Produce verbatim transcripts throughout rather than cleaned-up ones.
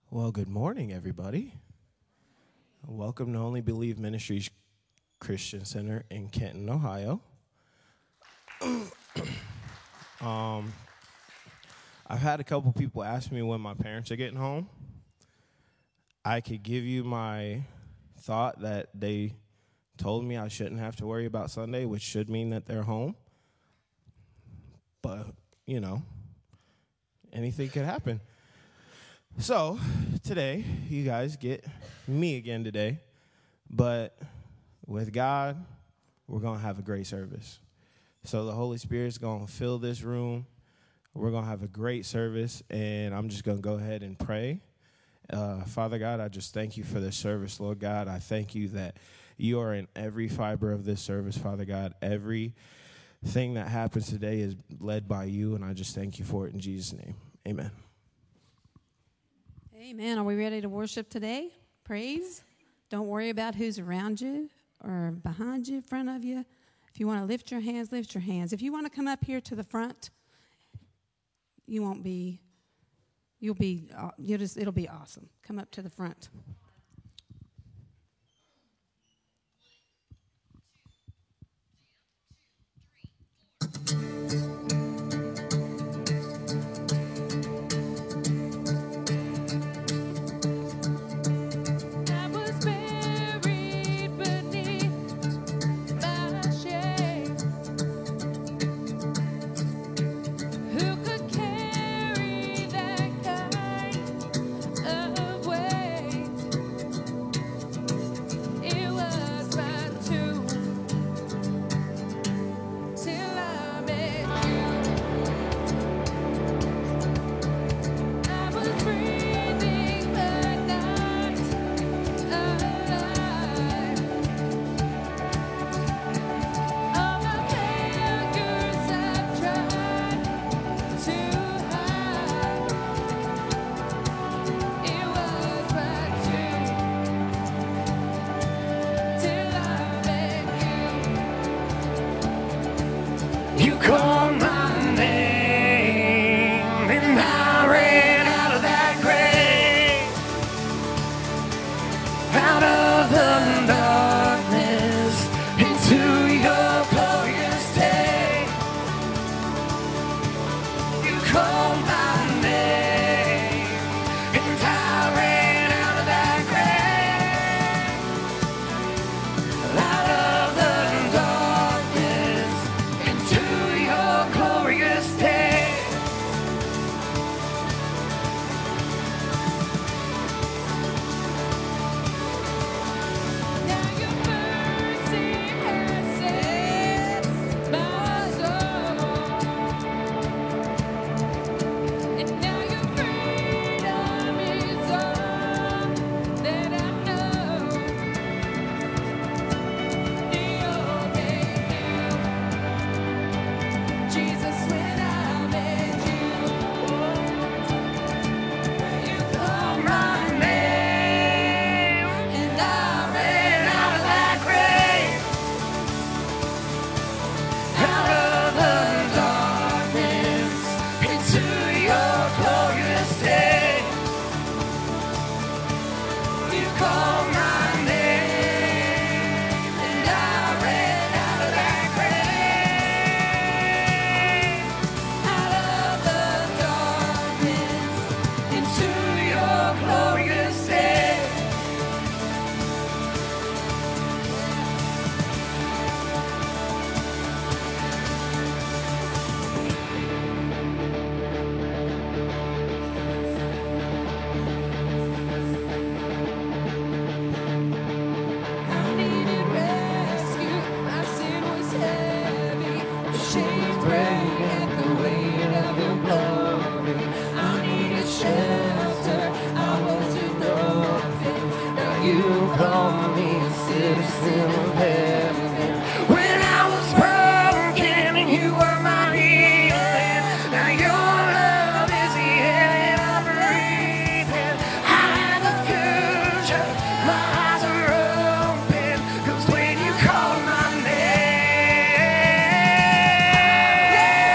Well, good morning, everybody. Welcome to Only Believe Ministries Christian Center in Kenton, Ohio. um, I've had a couple people ask me when my parents are getting home. I could give you my thought that they told me I shouldn't have to worry about Sunday, which should mean that they're home. But, you know, anything could happen. So, today, you guys get me again today, but with God, we're going to have a great service. So, the Holy Spirit's going to fill this room. We're going to have a great service, and I'm just going to go ahead and pray. Uh, Father God, I just thank you for this service, Lord God. I thank you that you are in every fiber of this service, Father God. Everything that happens today is led by you, and I just thank you for it in Jesus' name. Amen. Amen. Are we ready to worship today? Praise. Don't worry about who's around you or behind you, in front of you. If you want to lift your hands, lift your hands. If you want to come up here to the front, you won't be, you'll be, uh, you'll just, it'll be awesome. Come up to the front.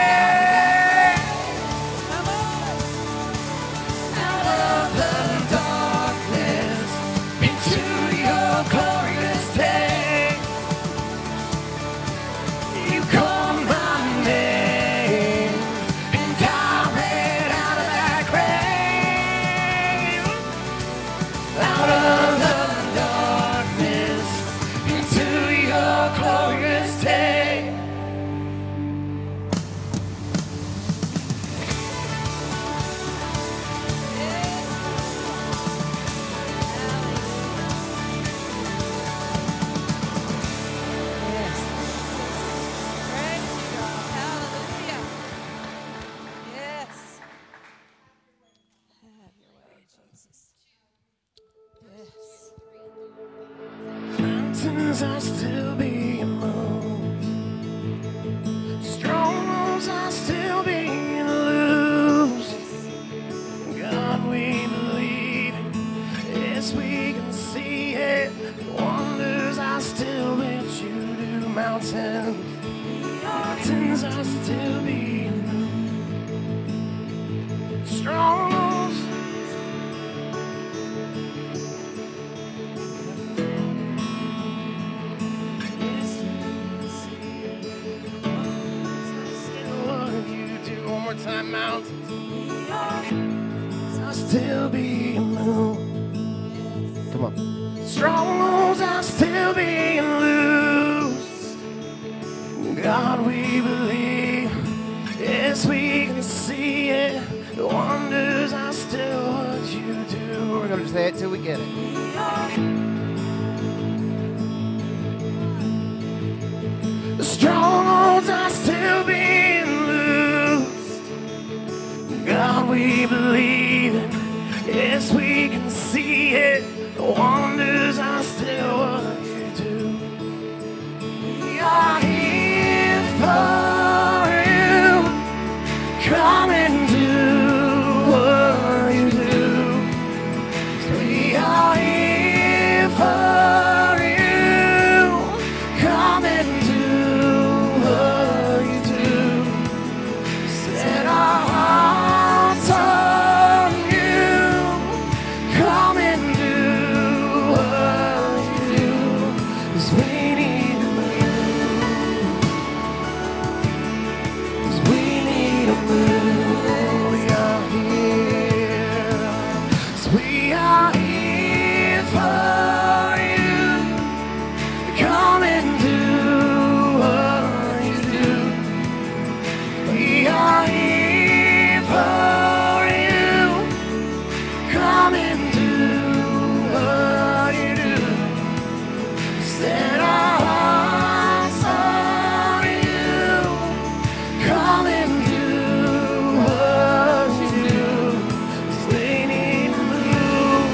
Out of the dark. Mountains are still being moved. Strongholds are still being loosed. God, we believe it. Yes, we can see it. Wonders are still what you do. Mountains, mountains are still being moved. Strongholds. Time mountains are still being moved. Come on. Strongholds are still being loosed. God, we believe. Yes, we can see it. The wonders are still what you do. We're going to say it till we get it. The strongholds are still being loosed. God, we believe it. Yes, we can see it. The wonders are still what you do. We are here for you. Come and do what you do. We are here for you. Come and do what you do. Set our hearts on you. Come and do what you do. 'Cause we need a move. 'Cause we need a move. We are here. 'Cause we are here for you. Come and do what you do. We are here for you. Come and do what you do. Set our hearts on you. Come and do what you do. 'Cause we need to move.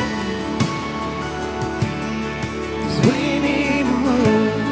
'Cause we need to move.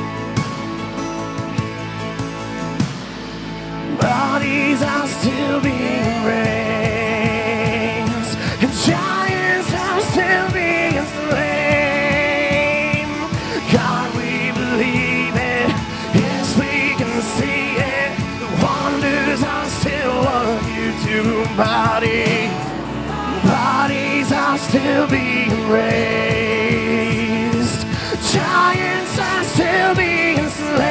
Bodies are still being raised, and giants are still being slain. God, we believe it. Yes, we can see it. The wonders are still what you do. Bodies, bodies are still being raised. Giants are still being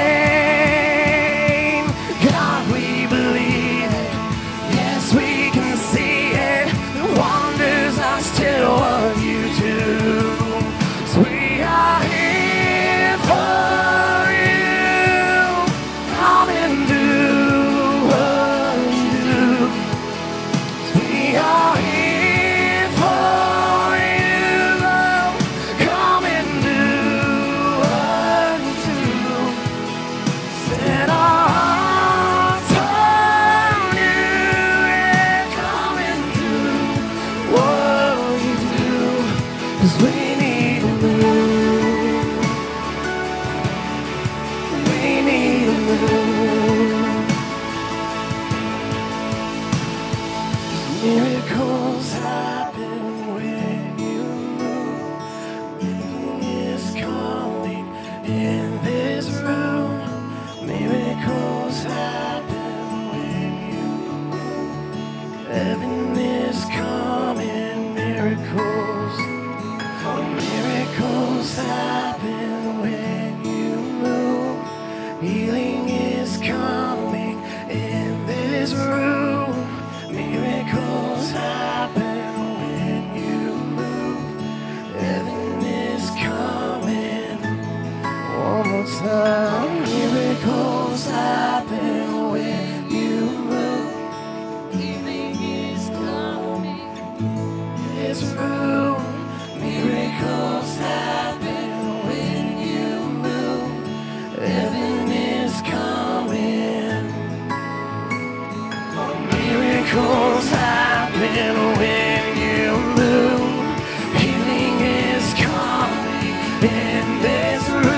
slain. God, we believe it. Yes, we can see it. The wonders are still what you do. So we are here for you. Come and do what you do. So we are here for you. Come and do what you do. Set our hearts on you. Yeah, come and do what you do. 'Cause we need a move. We need a move. Miracles happen when you move. Healing is coming in this room. Miracles happen when you move. Heaven is coming. Miracles. Oh, miracles happen when you move. Healing is coming in this room. Miracles happen when you move. Heaven is coming. One more time. Miracles happen when you move. Healing is coming in this room. Miracles happen when you move. Heaven is coming. Oh, miracles happen when you move. Healing is coming in this room.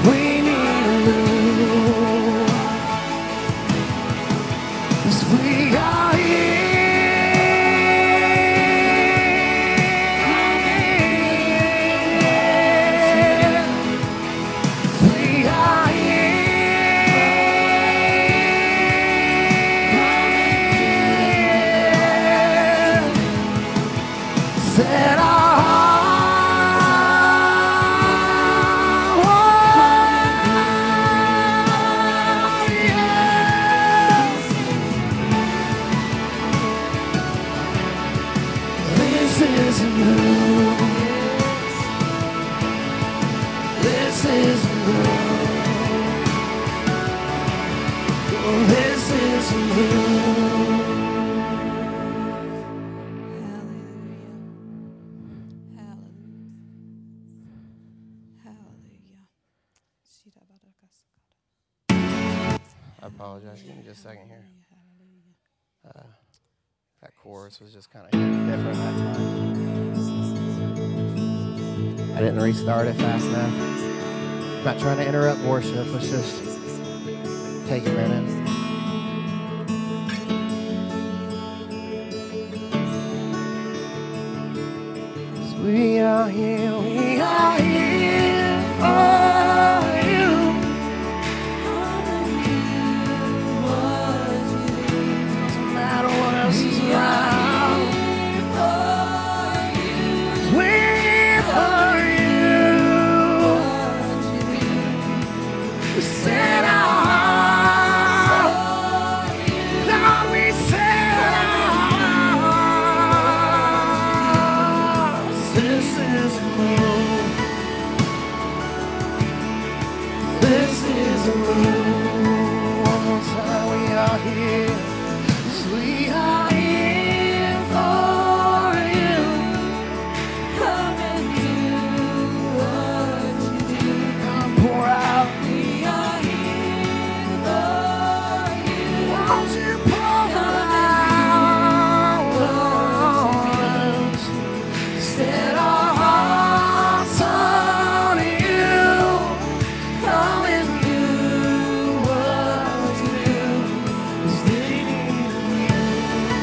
we need a move. 'Cause we are here. Set our heart, yes. This is new. This is new. Oh, this is new. I apologize. Give me just a second here. Uh, that chorus was just kind of different that time. I didn't restart it fast enough. I'm not trying to interrupt worship. Let's just take a minute. So we are here. We are here for you. Around. We're for you. We set our heart. Lord, we set our hearts. This is new. This is new. One more time, we are here. We are here for you. Come and do what you do. Come pour out. We are here for you. Won't you pour out us? Set our hearts on you. Come and do what you do. 'Cause they need you.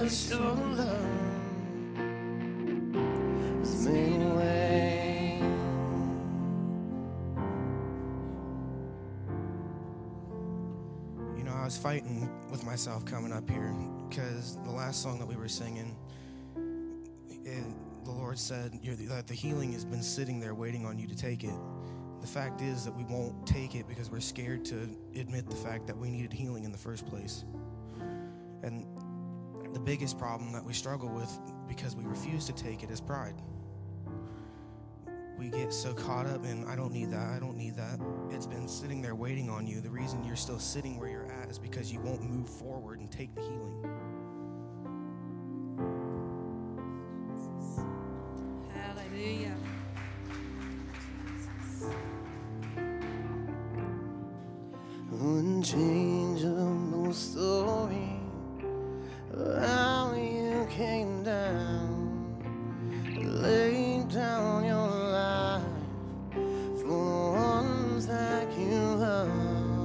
Jesus, your love has made a way. You know, I was fighting with myself coming up here because the last song that we were singing, it, the Lord said you're the, that the healing has been sitting there waiting on you to take it. The fact is that we won't take it because we're scared to admit the fact that we needed healing in the first place. And the biggest problem that we struggle with because we refuse to take it is pride. We get so caught up in, I don't need that, I don't need that. It's been sitting there waiting on you. The reason you're still sitting where you're at is because you won't move forward and take the healing. Hallelujah. Unchangeable story of how you came down, laid down your life for the ones that you love.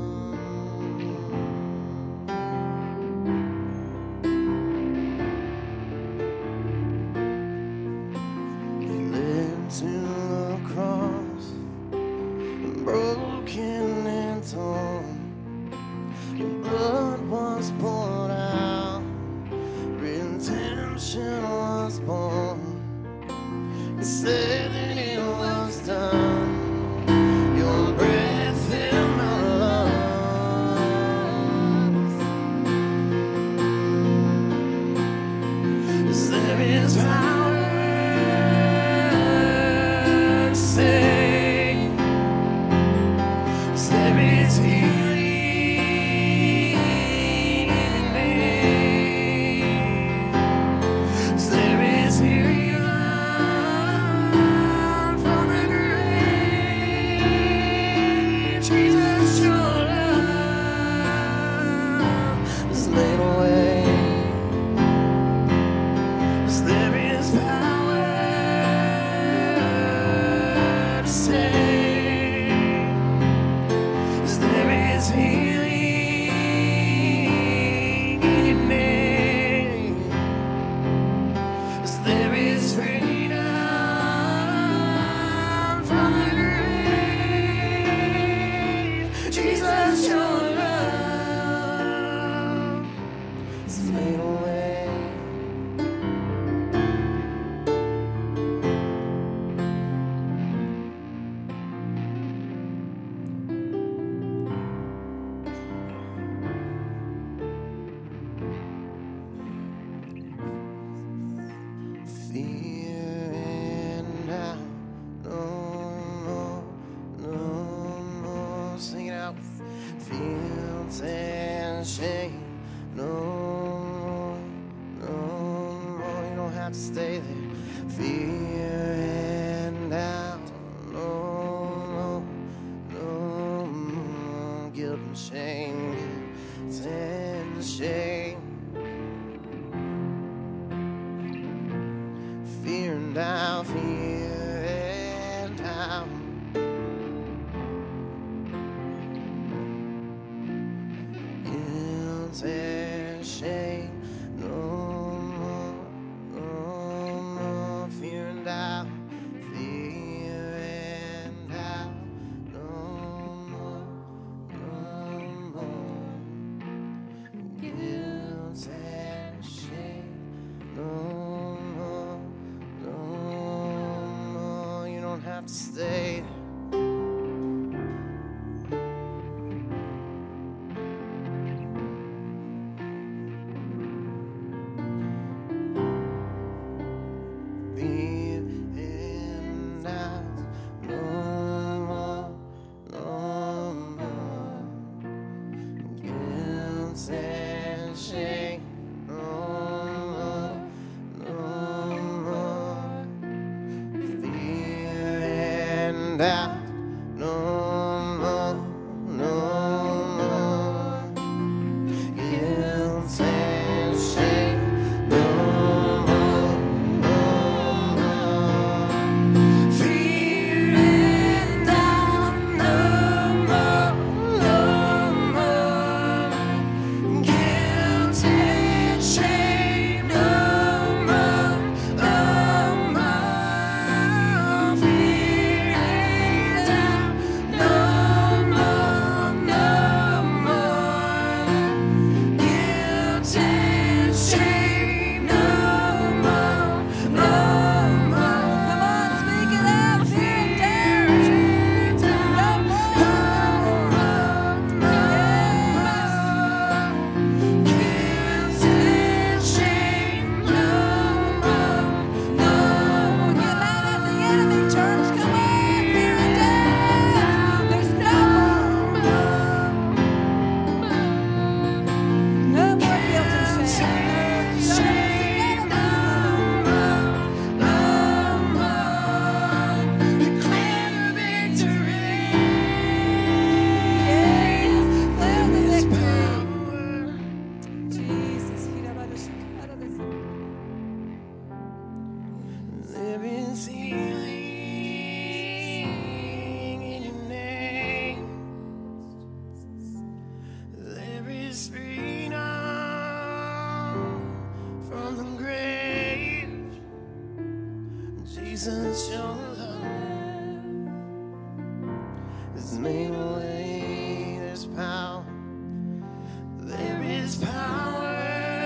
You led to the cross, broken and torn. Your blood was poured out, redemption was born. You said that it was done. Your breath in my lungs. 'Cause there is power to save. 'Cause there is healing. Stay. Out. No more, no more guilt and shame. No more, no more fear and doubt. No more, no more guilt and shame. No has made a way. There's power. There is power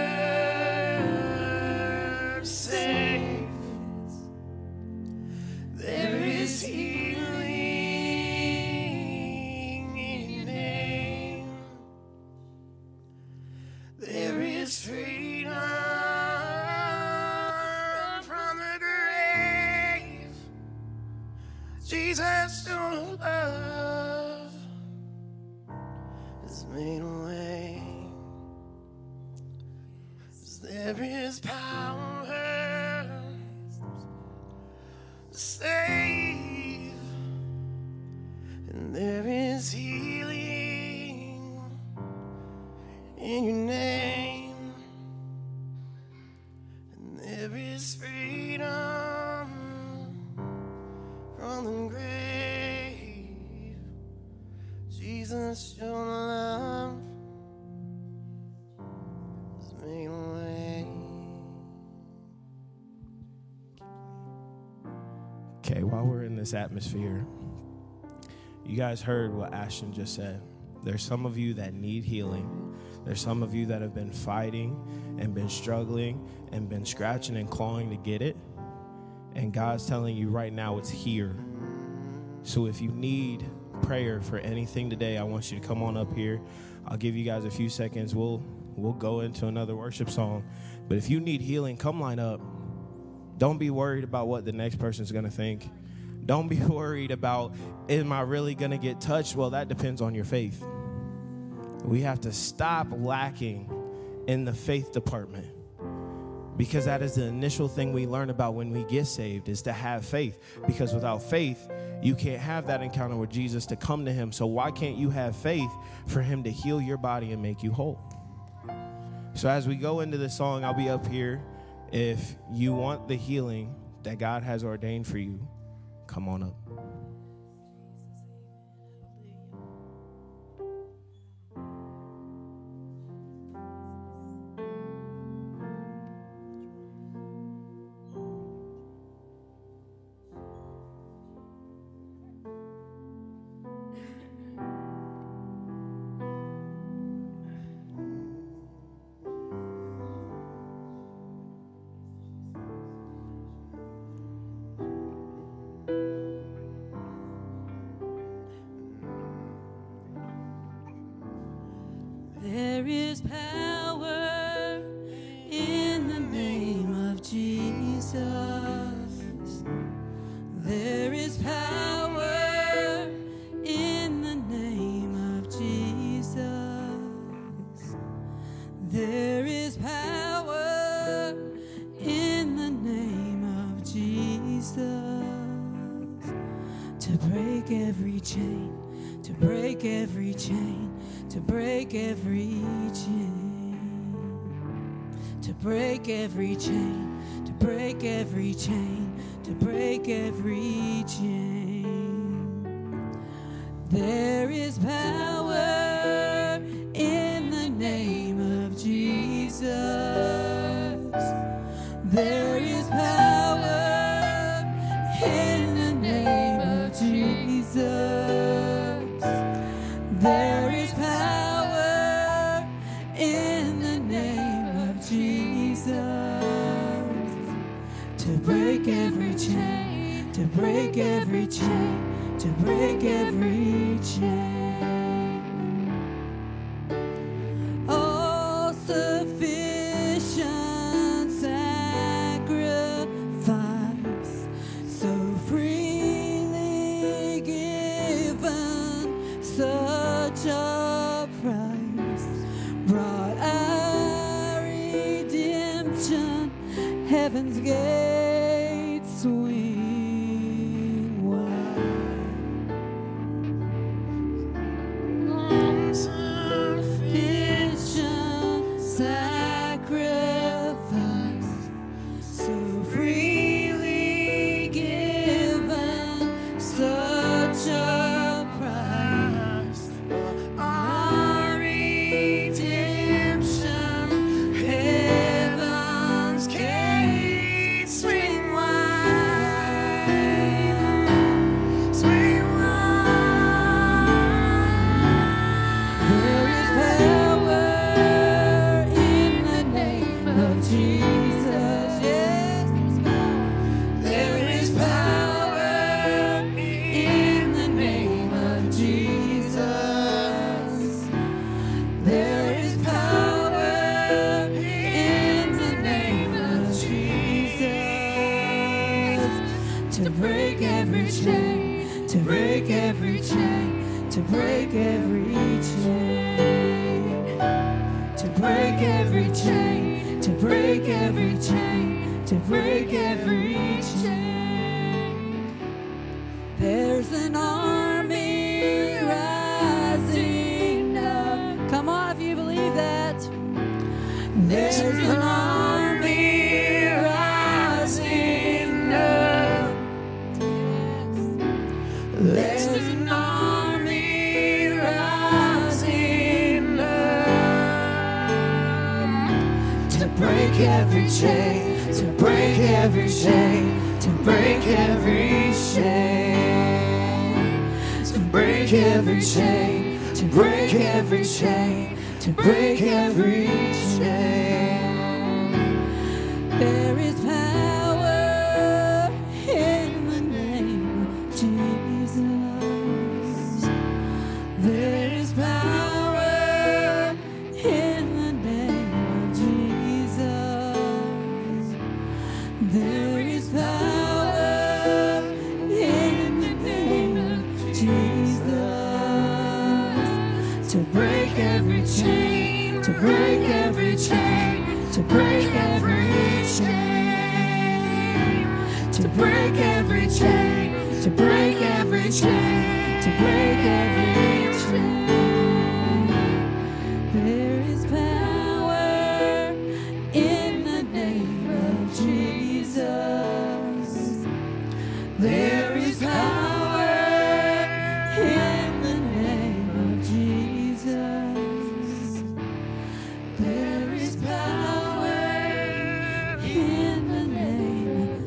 to save. There is healing in your name. There is freedom from the grave. Jesus, your love has made a way. There is power to save, and there is healing in your name, and there is freedom from the grave. Jesus, your love has made a way. Okay, while we're in this atmosphere, you guys heard what Ashton just said. There's some of you that need healing. There's some of you that have been fighting and been struggling and been scratching and clawing to get it. And God's telling you right now it's here. So if you need prayer for anything today, I want you to come on up here. I'll give you guys a few seconds. We'll we'll go into another worship song. But if you need healing, come line up. Don't be worried about what the next person's going to think. Don't be worried about, am I really going to get touched? Well, that depends on your faith. We have to stop lacking in the faith department, because that is the initial thing we learn about when we get saved, is to have faith. Because without faith, you can't have that encounter with Jesus to come to him. So why can't you have faith for him to heal your body and make you whole? So as we go into this song, I'll be up here. If you want the healing that God has ordained for you, come on up. There is power in the name of Jesus. There is power in the name of Jesus. There is power in the name of Jesus to break every chain, to break every chain. To break every chain, to break every chain, to break every chain, to break every chain. There is power in the name of Jesus. There is power in the name of Jesus. There is power in the name of Jesus to break every chain, to break every chain, to break every chain. All sufficient sacrifice, so freely given, such a price brought our redemption. Heaven's gates swing wide. All sufficient sacrifice, so freely given, such a price. Our redemption, heaven's gates swing to break every chain, to break every chain, to break every chain, to break every chain. There's an army rising up. Come on, if you believe that. There's an army rising up. There's an army rising up to break every chain, to break every chain, to break every chain, to break every chain, to break every chain, to break every chain. There is power in the name of Jesus. There is power in the name of Jesus. There is power in the name of Jesus to break every chain, to break every chain, to break every chain, to break every chain, to break every chain, to break every chain. There is power in the name of Jesus. There is power in the name of Jesus. There is power in the name of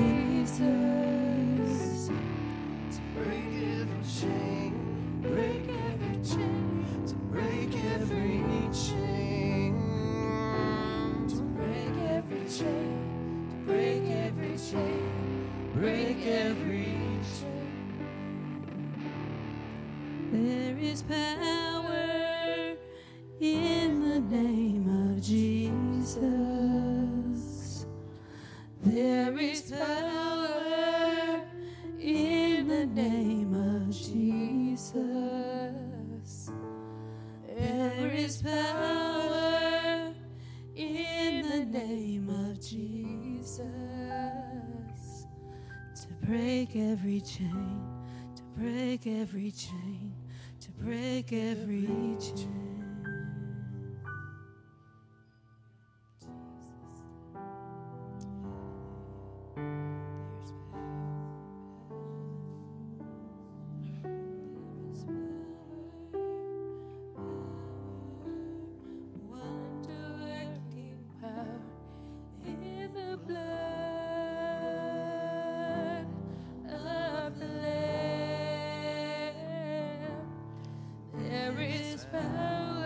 Jesus. To break every chain, break every chain, to break every chain, to break every chain, to break every chain, break every chain. There is power in the name of Jesus. There is power in the name of Jesus. There is power in the name of Jesus to break every chain, to break every chain, to break every chain. There is power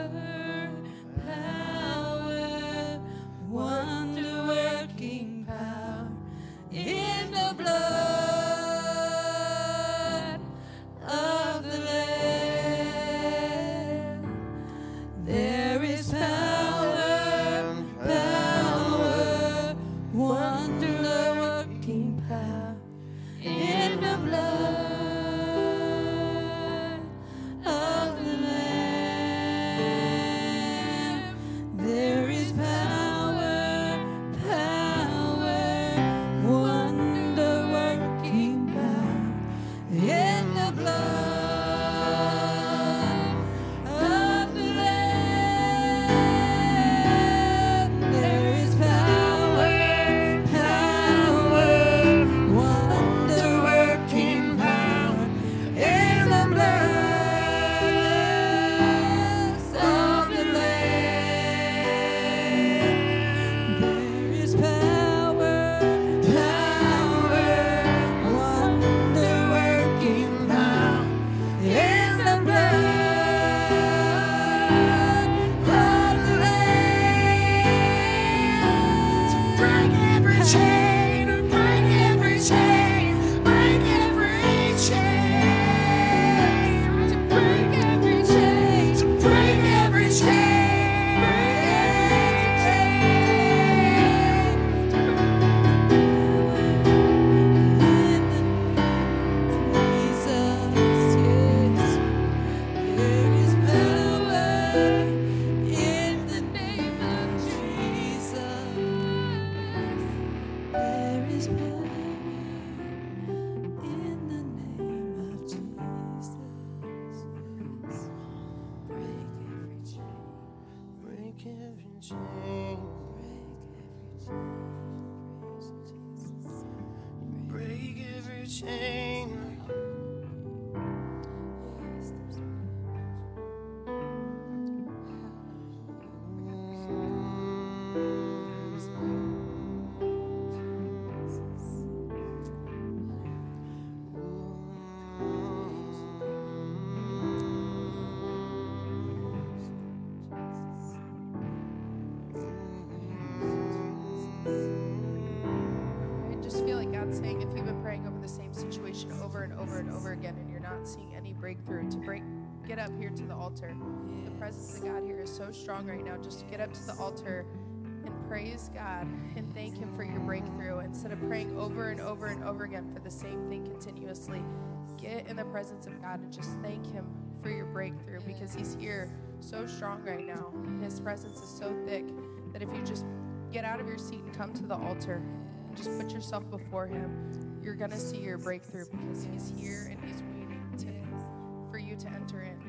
not seeing any breakthrough, to break, get up here to the altar. The presence of God here is so strong right now. Just get up to the altar and praise God and thank Him for your breakthrough. Instead of praying over and over and over again for the same thing continuously, get in the presence of God and just thank Him for your breakthrough, because He's here so strong right now. His presence is so thick that if you just get out of your seat and come to the altar and just put yourself before Him, you're going to see your breakthrough, because He's here and He's waiting to, for you to enter in.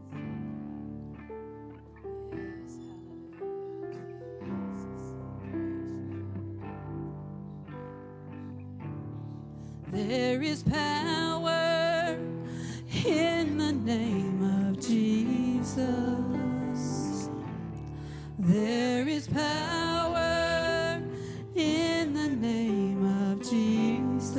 There is power in the name of Jesus. There is power in the name of Jesus.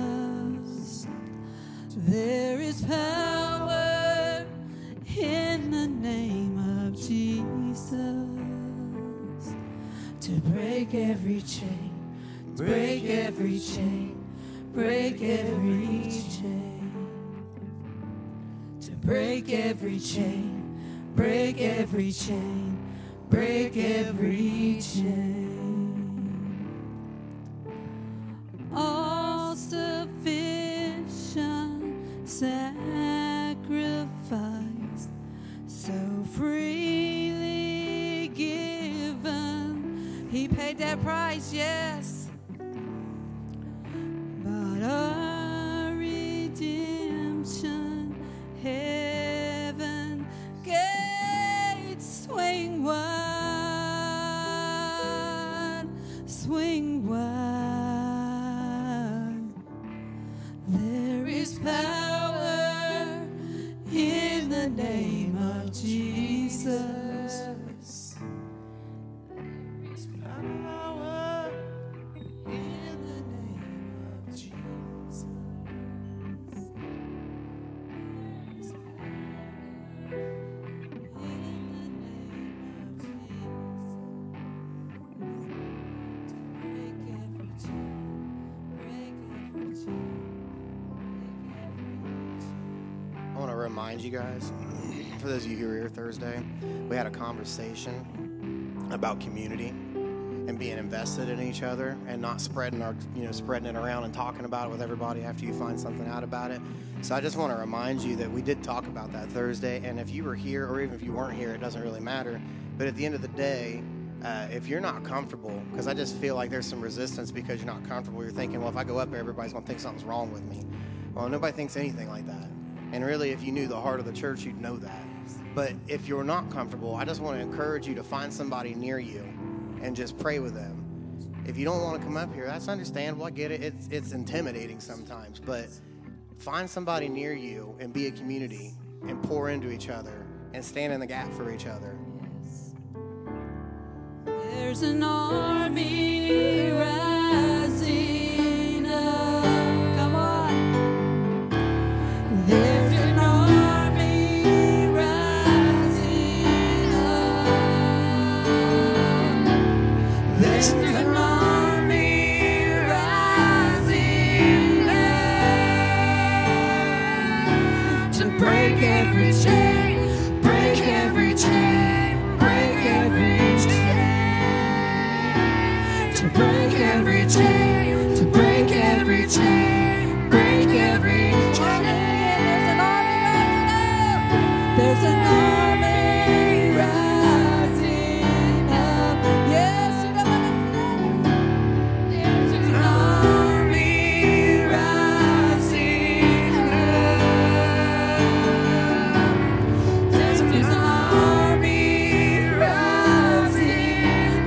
There is power in the name of Jesus to break every chain, break every chain. Break every chain, to break every chain, break every chain, break every chain. All sufficient sacrifice, so freely given. He paid that price, yes. But our redemption, heaven gates swing wide, swing wide. There is power in the name of Jesus. There is power in the name of Jesus. There is power in the name of Jesus to break every chain, break every chain, break every chain. I want to remind you guys, for those of you who were here Thursday, we had a conversation about community and being invested in each other and not spreading our, you know, spreading it around and talking about it with everybody after you find something out about it. So I just want to remind you that we did talk about that Thursday, and if you were here or even if you weren't here, it doesn't really matter. But at the end of the day, uh, if you're not comfortable, because I just feel like there's some resistance because you're not comfortable, you're thinking, well, if I go up there, everybody's going to think something's wrong with me. Well, nobody thinks anything like that. And really, if you knew the heart of the church, you'd know that. But if you're not comfortable, I just want to encourage you to find somebody near you and just pray with them. If you don't want to come up here, that's understandable. I get it. It's, it's intimidating sometimes. But find somebody near you and be a community and pour into each other and stand in the gap for each other. There's an army rising up. Come on. There's an army rising up. There's an army rising up to break every chain, break every chain, break every chain, to break every chain, to break every chain, break every chain. There's an army rising up. There's an army rising up. Yes, you know what I'm saying. There's an army rising up. There's an army rising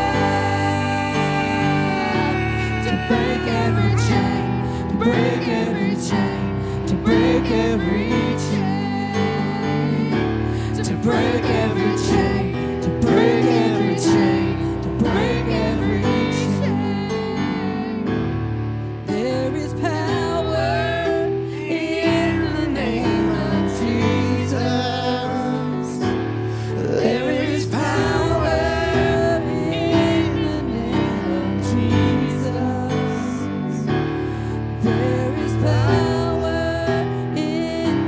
up to break every chain, to break every chain, to break every chain, to break every chain, to break every chain, to break every chain. There is power in the name of Jesus. There is power in the name of Jesus. There is power in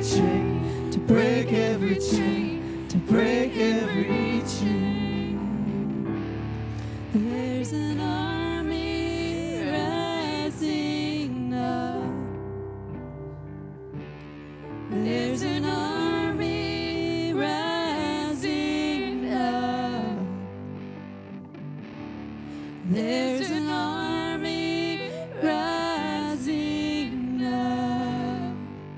chain, to break every chain, to break every chain. There's an army rising up. There's an army rising up. There's an army rising up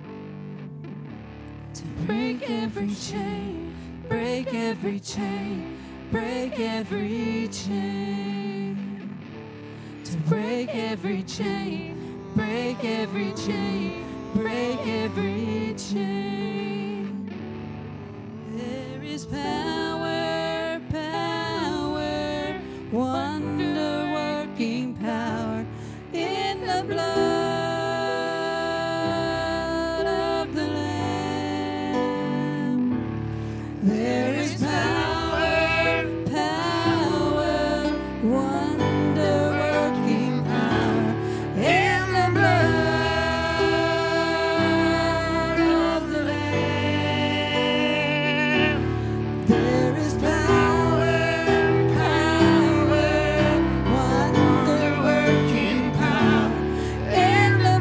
to break every chain, break every chain, break every chain, to break every chain, break every chain, break every chain. There is power, power, wonder-working power in the blood of the Lamb. There is power, power, wonder-working power in the blood of the Lamb. There is power, power, wonder-working power in the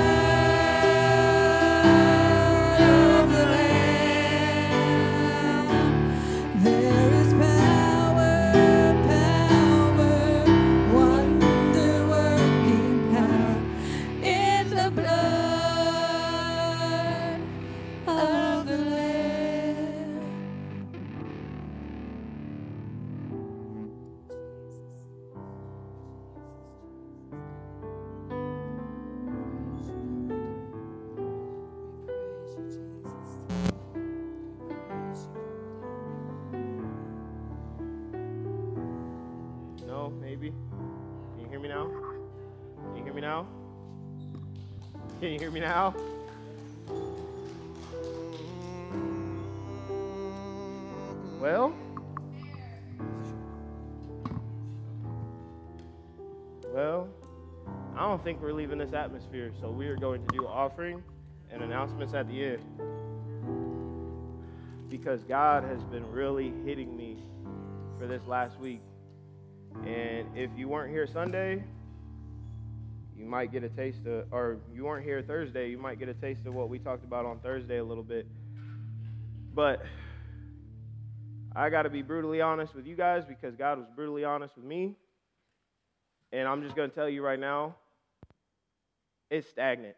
blood of the Lamb. There is power, power, wonder-working power in the blood of the Lamb. No, maybe. Can you hear me now? Can you hear me now? Can you hear me now? Well, well, I don't think we're leaving this atmosphere, so we are going to do offering and announcements at the end. Because God has been really hitting me for this last week. And if you weren't here Sunday, you might get a taste of, or you weren't here Thursday, you might get a taste of what we talked about on Thursday a little bit. But I got to be brutally honest with you guys because God was brutally honest with me. And I'm just going to tell you right now, it's stagnant.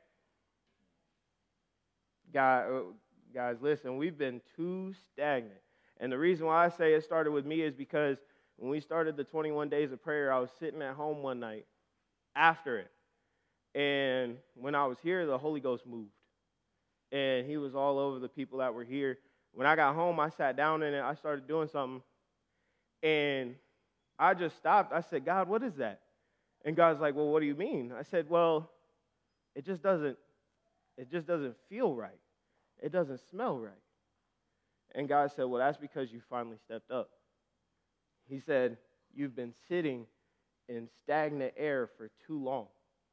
God, guys, listen, we've been too stagnant. And the reason why I say it started with me is because when we started the twenty-one days of prayer, I was sitting at home one night after it. And when I was here, the Holy Ghost moved. And he was all over the people that were here. When I got home, I sat down in it. I started doing something. And I just stopped. I said, God, what is that? And God's like, well, what do you mean? I said, well, it just doesn't, it just doesn't feel right. It doesn't smell right. And God said, well, that's because you finally stepped up. He said, you've been sitting in stagnant air for too long.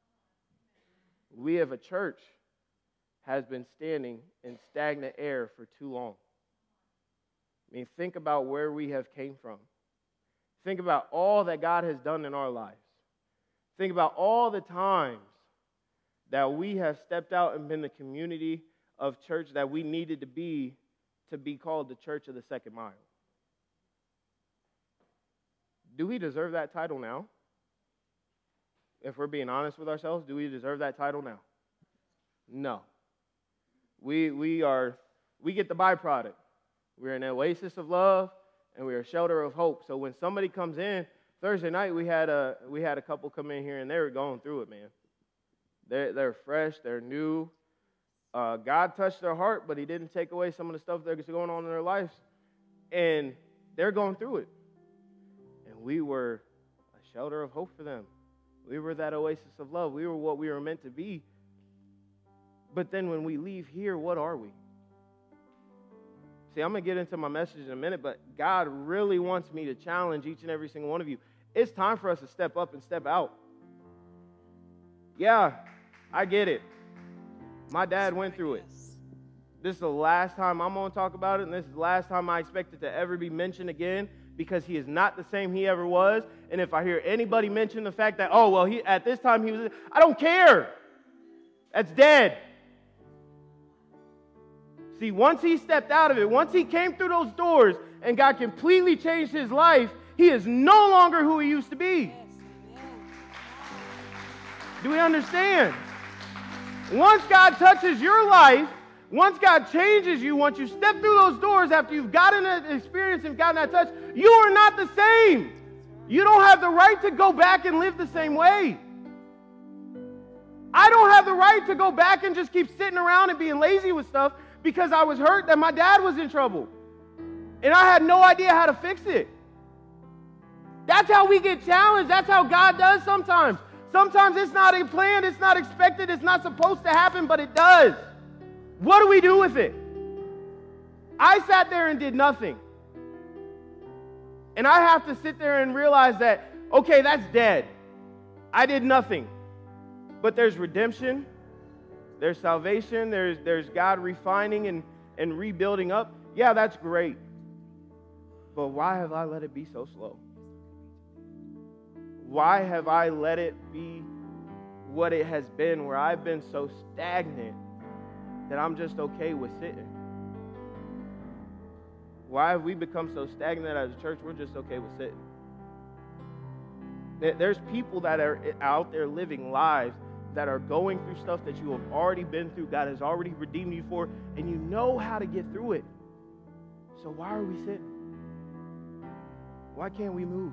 We as a church has been standing in stagnant air for too long. I mean, think about where we have came from. Think about all that God has done in our lives. Think about all the times that we have stepped out and been the community of church that we needed to be to be called the church of the second mile. Do we deserve that title now? If we're being honest with ourselves, do we deserve that title now? No. We we are we get the byproduct. We're an oasis of love and we're a shelter of hope. So when somebody comes in, Thursday night we had a we had a couple come in here and they were going through it, man. They're they're fresh, they're new. Uh, God touched their heart, but he didn't take away some of the stuff that's going on in their lives. And they're going through it. And we were a shelter of hope for them. We were that oasis of love. We were what we were meant to be. But then when we leave here, what are we? See, I'm going to get into my message in a minute, but God really wants me to challenge each and every single one of you. It's time for us to step up and step out. Yeah, I get it. My dad went through it. This is the last time I'm going to talk about it, and this is the last time I expect it to ever be mentioned again, because he is not the same he ever was. And if I hear anybody mention the fact that, oh, well, he at this time he was, I don't care. That's dead. See, once he stepped out of it, once he came through those doors and God completely changed his life, he is no longer who he used to be. Do we understand? Once God touches your life, once God changes you, once you step through those doors after you've gotten that experience and gotten that touch, you are not the same. You don't have the right to go back and live the same way. I don't have the right to go back and just keep sitting around and being lazy with stuff because I was hurt that my dad was in trouble. And I had no idea how to fix it. That's how we get challenged. That's how God does sometimes. Sometimes it's not a plan, it's not expected, it's not supposed to happen, but it does. What do we do with it? I sat there and did nothing. And I have to sit there and realize that, okay, that's dead. I did nothing. But there's redemption, there's salvation, there's, there's God refining and, and rebuilding up. Yeah, that's great. But why have I let it be so slow? Why have I let it be what it has been, where I've been so stagnant that I'm just okay with sitting? Why have we become so stagnant as a church, we're just okay with sitting? There's people that are out there living lives that are going through stuff that you have already been through, God has already redeemed you for, and you know how to get through it. So why are we sitting? Why can't we move?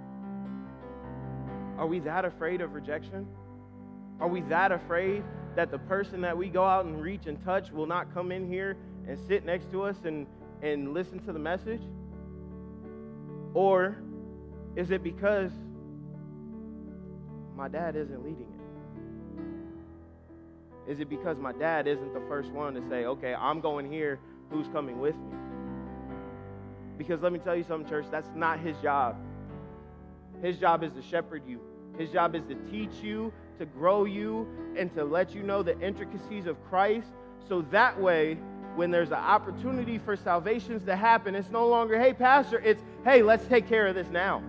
Are we that afraid of rejection? Are we that afraid that the person that we go out and reach and touch will not come in here and sit next to us and, and listen to the message? Or is it because my dad isn't leading it? Is it because my dad isn't the first one to say, okay, I'm going here, who's coming with me? Because let me tell you something, church, that's not his job. His job is to shepherd you. His job is to teach you, to grow you, and to let you know the intricacies of Christ. So that way, when there's an opportunity for salvations to happen, it's no longer, hey, pastor, it's, hey, let's take care of this now.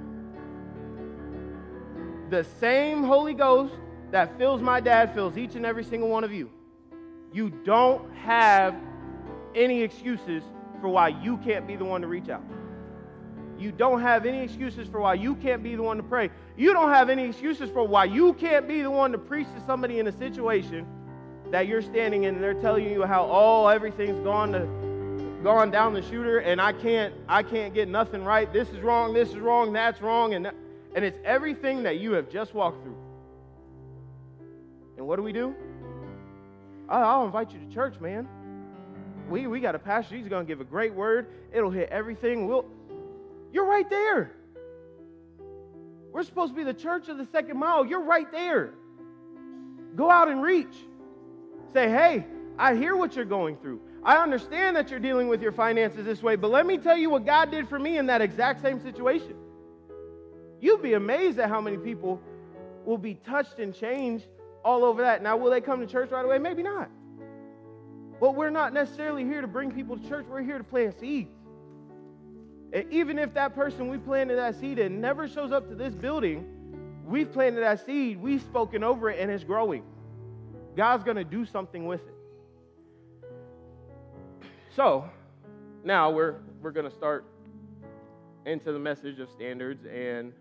The same Holy Ghost that fills my dad fills each and every single one of you. You don't have any excuses for why you can't be the one to reach out. You don't have any excuses for why you can't be the one to pray. You don't have any excuses for why you can't be the one to preach to somebody in a situation that you're standing in and they're telling you how, oh, everything's gone to gone down the shooter and I can't I can't get nothing right. This is wrong, this is wrong, that's wrong, and and it's everything that you have just walked through. And what do we do? Oh, I'll invite you to church, man. We we got a pastor, he's going to give a great word. It'll hit everything. We'll You're right there. We're supposed to be the church of the second mile. You're right there. Go out and reach. Say, hey, I hear what you're going through. I understand that you're dealing with your finances this way, but let me tell you what God did for me in that exact same situation. You'd be amazed at how many people will be touched and changed all over that. Now, will they come to church right away? Maybe not. But we're not necessarily here to bring people to church. We're here to plant seeds. And even if that person we planted that seed in never shows up to this building, we've planted that seed, we've spoken over it, and it's growing. God's going to do something with it. So, now we're we're going to start into the message of standards, and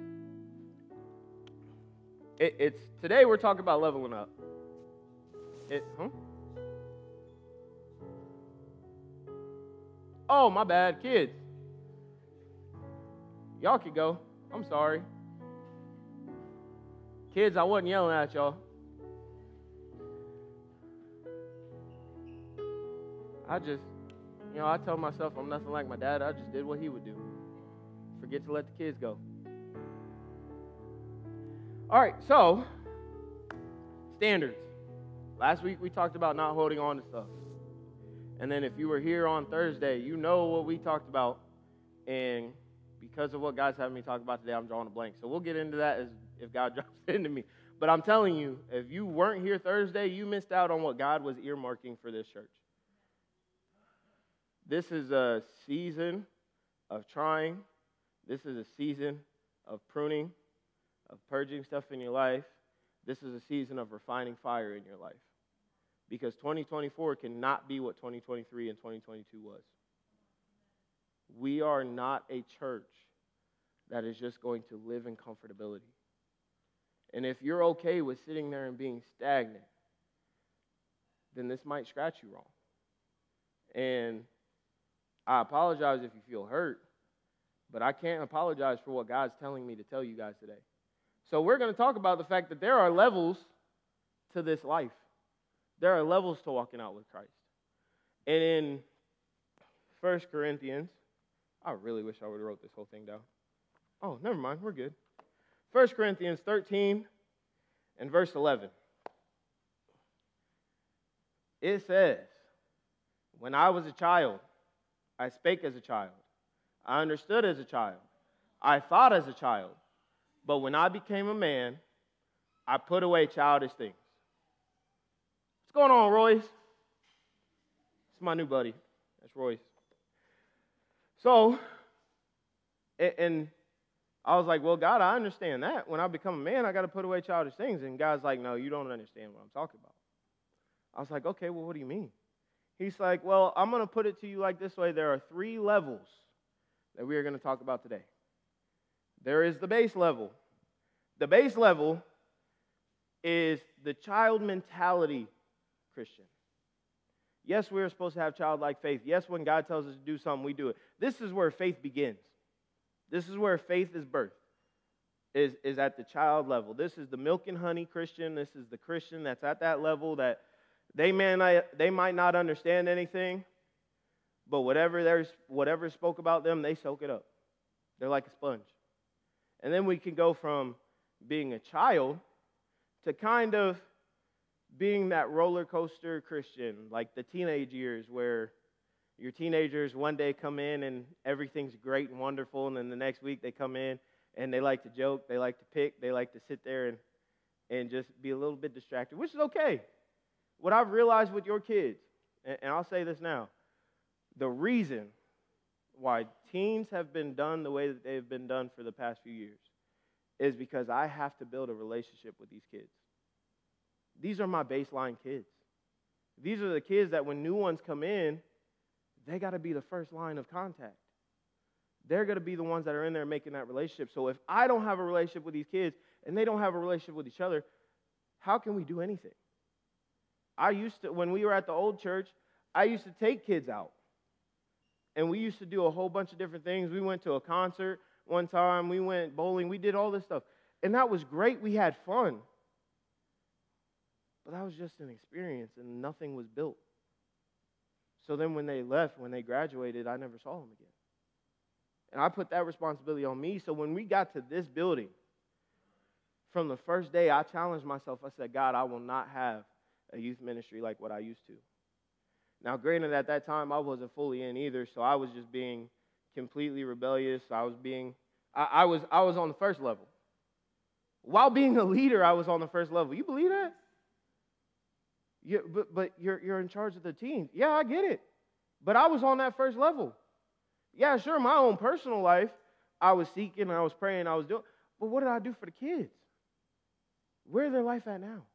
it, it's today we're talking about leveling up. It, huh? Oh, my bad, kids. Y'all could go. I'm sorry. Kids, I wasn't yelling at y'all. I just, you know, I tell myself I'm nothing like my dad. I just did what he would do. Forget to let the kids go. All right, so, standards. Last week we talked about not holding on to stuff. And then if you were here on Thursday, you know what we talked about. And because of what God's having me talk about today, I'm drawing a blank. So we'll get into that as if God drops into me. But I'm telling you, if you weren't here Thursday, you missed out on what God was earmarking for this church. This is a season of trying. This is a season of pruning, of purging stuff in your life. This is a season of refining fire in your life. Because twenty twenty-four cannot be what twenty twenty-three and twenty twenty-two was. We are not a church that is just going to live in comfortability. And if you're okay with sitting there and being stagnant, then this might scratch you wrong. And I apologize if you feel hurt, but I can't apologize for what God's telling me to tell you guys today. So we're going to talk about the fact that there are levels to this life. There are levels to walking out with Christ. And in First Corinthians, I really wish I would have wrote this whole thing down. Oh, never mind, we're good. First Corinthians thirteen and verse eleven. It says, when I was a child, I spake as a child. I understood as a child. I thought as a child. But when I became a man, I put away childish things. What's going on, Royce? It's my new buddy. That's Royce. So, and, and I was like, well, God, I understand that. When I become a man, I got to put away childish things. And God's like, no, you don't understand what I'm talking about. I was like, okay, well, what do you mean? He's like, well, I'm going to put it to you like this way. There are three levels that we are going to talk about today. There is the base level. The base level is the child mentality Christian. Yes, we're supposed to have childlike faith. Yes, when God tells us to do something, we do it. This is where faith begins. This is where faith is birthed, is, is at the child level. This is the milk and honey Christian. This is the Christian that's at that level that they, may not, they might not understand anything, but whatever there's whatever spoke about them, they soak it up. They're like a sponge. And then we can go from being a child to kind of being that roller coaster Christian, like the teenage years where your teenagers one day come in and everything's great and wonderful, and then the next week they come in and they like to joke, they like to pick, they like to sit there and, and just be a little bit distracted, which is okay. What I've realized with your kids, and, and I'll say this now, the reason why teens have been done the way that they've been done for the past few years is because I have to build a relationship with these kids. These are my baseline kids. These are the kids that when new ones come in, they got to be the first line of contact. They're going to be the ones that are in there making that relationship. So if I don't have a relationship with these kids and they don't have a relationship with each other, how can we do anything? I used to, when we were at the old church, I used to take kids out. And we used to do a whole bunch of different things. We went to a concert one time. We went bowling. We did all this stuff. And that was great. We had fun. But that was just an experience, and nothing was built. So then when they left, when they graduated, I never saw them again. And I put that responsibility on me. So when we got to this building, from the first day, I challenged myself. I said, God, I will not have a youth ministry like what I used to. Now, granted, at that time, I wasn't fully in either, so I was just being completely rebellious. I was being, I, I was, I was on the first level. While being a leader, I was on the first level. You believe that? You, but but you're, you're in charge of the team. Yeah, I get it. But I was on that first level. Yeah, sure, my own personal life, I was seeking, I was praying, I was doing. But what did I do for the kids? Where's their life at now?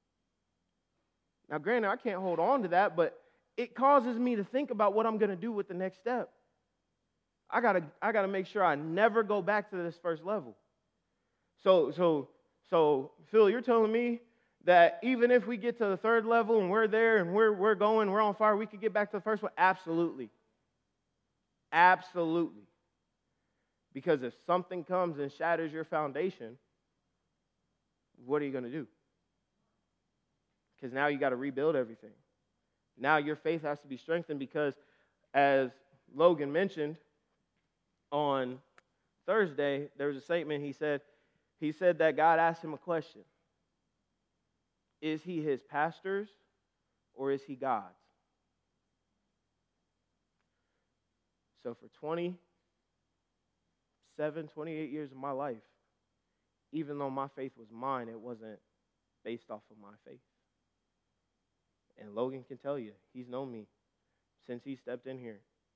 Now, granted, I can't hold on to that, but it causes me to think about what I'm going to do with the next step. I gotta, I gotta make sure I never go back to this first level. So, so, so, Phil, you're telling me that even if we get to the third level and we're there and we're we're going, we're on fire, we could get back to the first one? Absolutely. Absolutely. Because if something comes and shatters your foundation, what are you going to do? Because now you got to rebuild everything. Now your faith has to be strengthened because, as Logan mentioned on Thursday, there was a statement he said, he said that God asked him a question. Is he his pastor's or is he God's? So for twenty-seven, twenty-eight years of my life, even though my faith was mine, it wasn't based off of my faith. And Logan can tell you, he's known me since he stepped in here.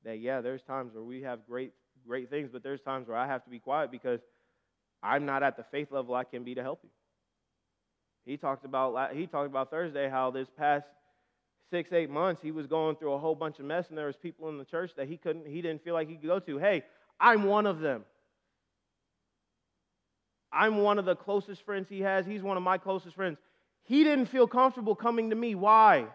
that, yeah, there's times where we have great, great things, but there's times where I have to be quiet because I'm not at the faith level I can be to help you. He talked about, he talked about Thursday how this past six, eight months, he was going through a whole bunch of mess, and there was people in the church that he couldn't, he didn't feel like he could go to. Hey, I'm one of them. I'm one of the closest friends he has. He's one of my closest friends. He didn't feel comfortable coming to me. Why?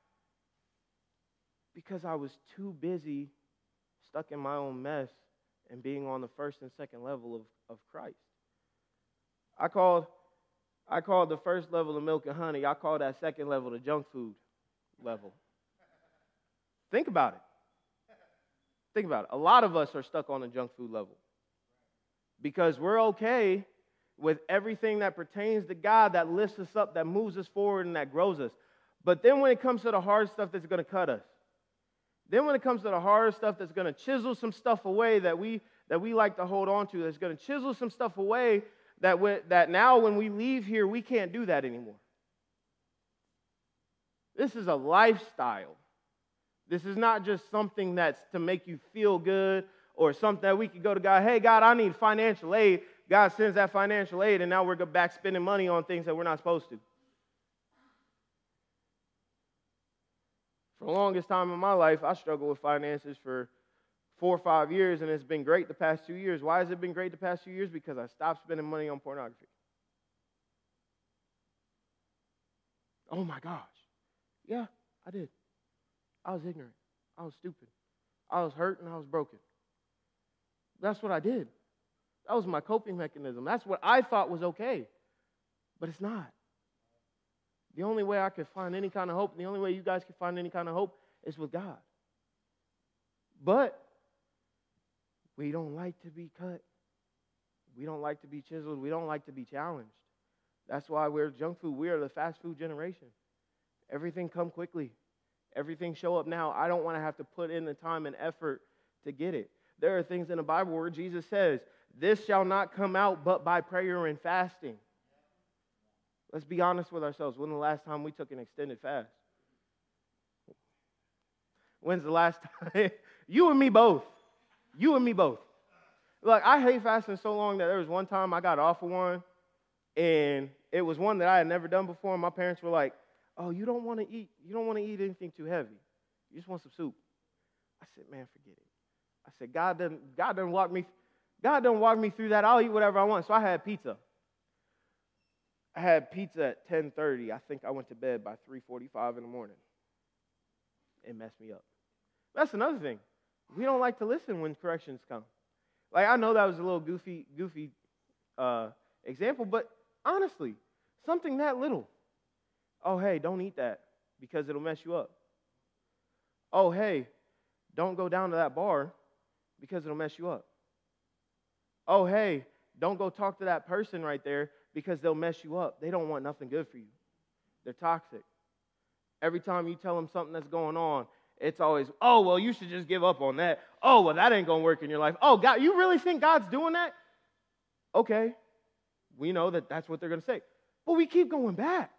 Because I was too busy stuck in my own mess and being on the first and second level of, of Christ. I called, I called the first level the milk and honey. I call that second level the junk food level. Think about it. Think about it. A lot of us are stuck on the junk food level because we're okay with everything that pertains to God, that lifts us up, that moves us forward, and that grows us. But then when it comes to the hard stuff that's going to cut us, then when it comes to the hard stuff that's going to chisel some stuff away that we that we like to hold on to, that's going to chisel some stuff away that we, that now when we leave here, we can't do that anymore. This is a lifestyle. This is not just something that's to make you feel good or something that we could go to God, hey, God, I need financial aid. God sends that financial aid, and now we're back spending money on things that we're not supposed to. For the longest time in my life, I struggled with finances for four or five years, and it's been great the past two years. Why has it been great the past two years? Because I stopped spending money on pornography. Oh, my gosh. Yeah, I did. I was ignorant. I was stupid. I was hurt, and I was broken. That's what I did. That was my coping mechanism. That's what I thought was okay, but it's not. The only way I could find any kind of hope, and the only way you guys can find any kind of hope is with God. But we don't like to be cut. We don't like to be chiseled. We don't like to be challenged. That's why we're junk food. We are the fast food generation. Everything come quickly. Everything show up now. I don't want to have to put in the time and effort to get it. There are things in the Bible where Jesus says, this shall not come out but by prayer and fasting. Let's be honest with ourselves. When's the last time we took an extended fast? When's the last time? You and me both. You and me both. Look, I hate fasting so long that there was one time I got off of one, and it was one that I had never done before, and my parents were like, oh, you don't want to eat, you don't want to eat anything too heavy. You just want some soup. I said, man, forget it. I said, God doesn't, God doesn't walk me, God doesn't walk me through that. I'll eat whatever I want. So I had pizza. I had pizza at ten thirty. I think I went to bed by three forty-five in the morning. It messed me up. That's another thing. We don't like to listen when corrections come. Like, I know that was a little goofy, goofy uh, example, but honestly, something that little. Oh, hey, don't eat that because it'll mess you up. Oh, hey, don't go down to that bar because it'll mess you up. Oh, hey, don't go talk to that person right there because they'll mess you up. They don't want nothing good for you. They're toxic. Every time you tell them something that's going on, it's always, oh, well, you should just give up on that. Oh, well, that ain't going to work in your life. Oh, God, you really think God's doing that? Okay. We know that that's what they're going to say. But we keep going back.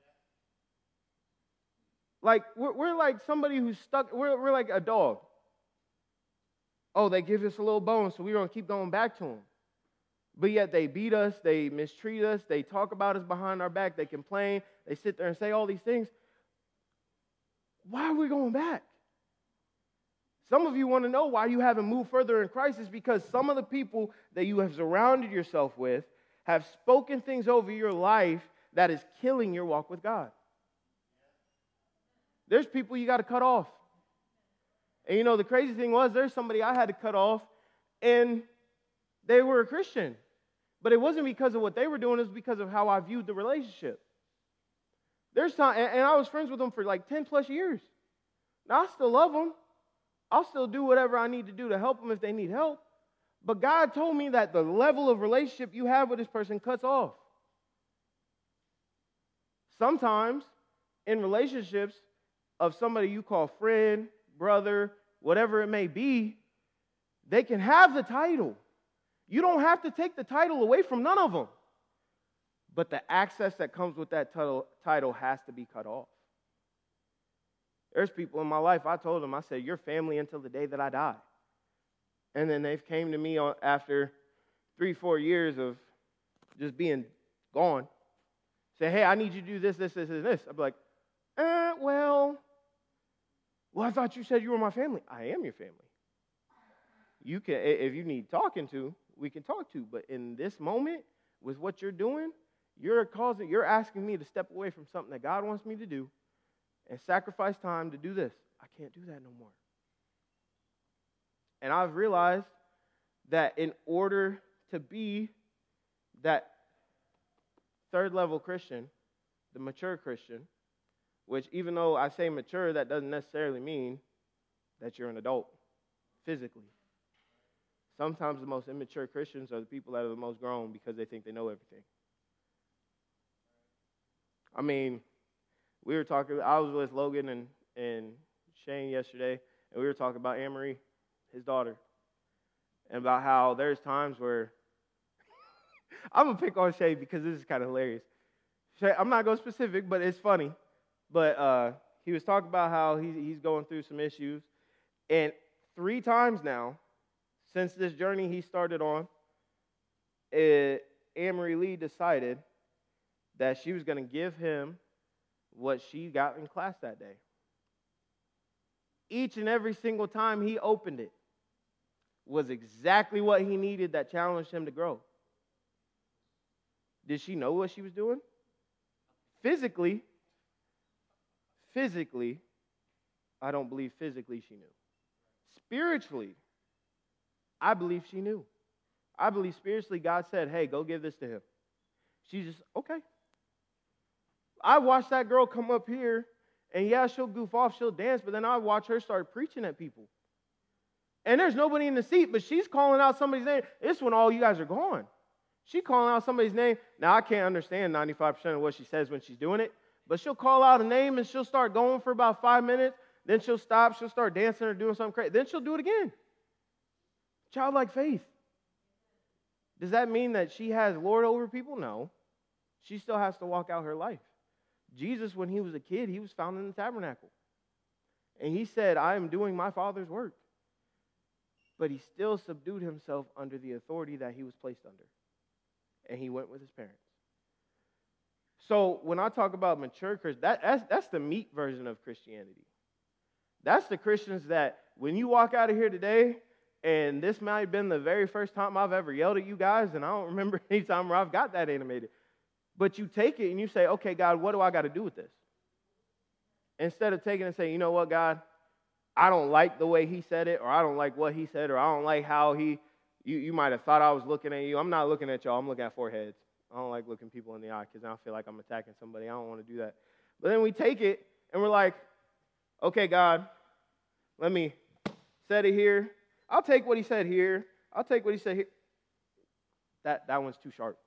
Like, we're, we're like somebody who's stuck. We're, we're like a dog. Oh, they give us a little bone, so we're going to keep going back to them. But yet they beat us, they mistreat us, they talk about us behind our back, they complain, they sit there and say all these things. Why are we going back? Some of you want to know why you haven't moved further in Christ is because some of the people that you have surrounded yourself with have spoken things over your life that is killing your walk with God. There's people you got to cut off. And you know, the crazy thing was, there's somebody I had to cut off, and they were a Christian. But it wasn't because of what they were doing, it was because of how I viewed the relationship. There's time, and, and I was friends with them for like ten plus years. Now, I still love them. I'll still do whatever I need to do to help them if they need help. But God told me that the level of relationship you have with this person cuts off. Sometimes, in relationships of somebody you call friend, brother, whatever it may be, they can have the title. You don't have to take the title away from none of them. But the access that comes with that title, title has to be cut off. There's people in my life, I told them, I said, you're family until the day that I die. And then they've came to me on, after three, four years of just being gone. Say, hey, I need you to do this, this, this, and this. I'd be like, eh, well, well, I thought you said you were my family. I am your family. You can, if you need talking to, we can talk to. But in this moment, with what you're doing, you're causing, you're asking me to step away from something that God wants me to do and sacrifice time to do this. I can't do that no more. And I've realized that in order to be that third level Christian, the mature Christian, which even though I say mature, that doesn't necessarily mean that you're an adult physically. Sometimes the most immature Christians are the people that are the most grown because they think they know everything. I mean, we were talking, I was with Logan and, and Shane yesterday, and we were talking about Anne-Marie, his daughter, and about how there's times where, I'm going to pick on Shane because this is kind of hilarious. Shane, I'm not going specific, but it's funny. But uh, he was talking about how he, he's going through some issues, and three times now, since this journey he started on, it, Anne-Marie Lee decided that she was going to give him what she got in class that day. Each and every single time he opened it was exactly what he needed that challenged him to grow. Did she know what she was doing? Physically, physically, I don't believe physically she knew. Spiritually, I believe she knew. I believe spiritually God said, hey, go give this to him. She's just, okay. I watched that girl come up here, and yeah, she'll goof off, she'll dance, but then I watch her start preaching at people. And there's nobody in the seat, but she's calling out somebody's name. It's when all you guys are gone. She's calling out somebody's name. Now, I can't understand ninety-five percent of what she says when she's doing it, but she'll call out a name, and she'll start going for about five minutes. Then she'll stop. She'll start dancing or doing something crazy. Then she'll do it again. Childlike faith. Does that mean that she has lord over people? No. She still has to walk out her life. Jesus, when he was a kid, he was found in the tabernacle. And he said, I am doing my Father's work. But he still subdued himself under the authority that he was placed under. And he went with his parents. So when I talk about mature Christians, that, that's, that's the meat version of Christianity. That's the Christians that when you walk out of here today, and this might have been the very first time I've ever yelled at you guys, and I don't remember any time where I've got that animated. But you take it and you say, okay, God, what do I got to do with this? Instead of taking it and saying, you know what, God, I don't like the way he said it, or I don't like what he said, or I don't like how he, you, you might have thought I was looking at you. I'm not looking at y'all. I'm looking at foreheads. I don't like looking people in the eye because I feel like I'm attacking somebody. I don't want to do that. But then we take it and we're like, okay, God, let me set it here. I'll take what he said here. I'll take what he said here. That, that one's too sharp.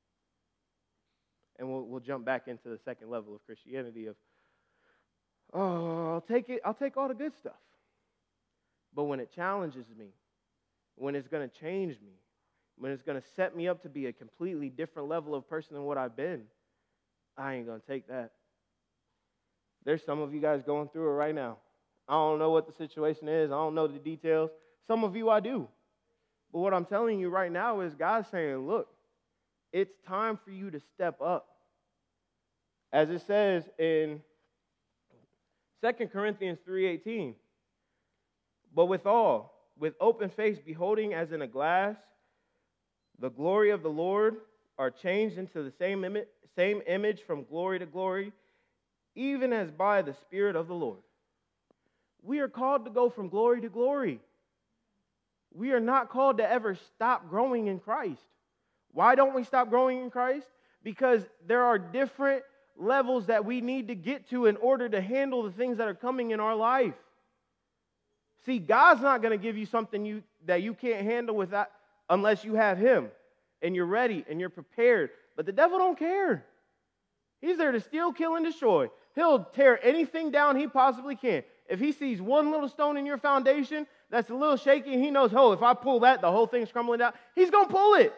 And we'll, we'll jump back into the second level of Christianity of, oh, I'll take it, I'll take all the good stuff. But when it challenges me, when it's going to change me, when it's going to set me up to be a completely different level of person than what I've been, I ain't going to take that. There's some of you guys going through it right now. I don't know what the situation is. I don't know the details. Some of you I do. But what I'm telling you right now is God's saying, look, it's time for you to step up. As it says in Second Corinthians three eighteen, but withal, with open face, beholding as in a glass, the glory of the Lord, are changed into the same, imi- same image from glory to glory, even as by the Spirit of the Lord. We are called to go from glory to glory. We are not called to ever stop growing in Christ. Why don't we stop growing in Christ? Because there are different levels that we need to get to in order to handle the things that are coming in our life. See, God's not going to give you something you that you can't handle without, unless you have Him and you're ready and you're prepared. But the devil don't care. He's there to steal, kill, and destroy. He'll tear anything down he possibly can. If he sees one little stone in your foundation that's a little shaky, and he knows, oh, if I pull that, the whole thing's crumbling down, he's going to pull it.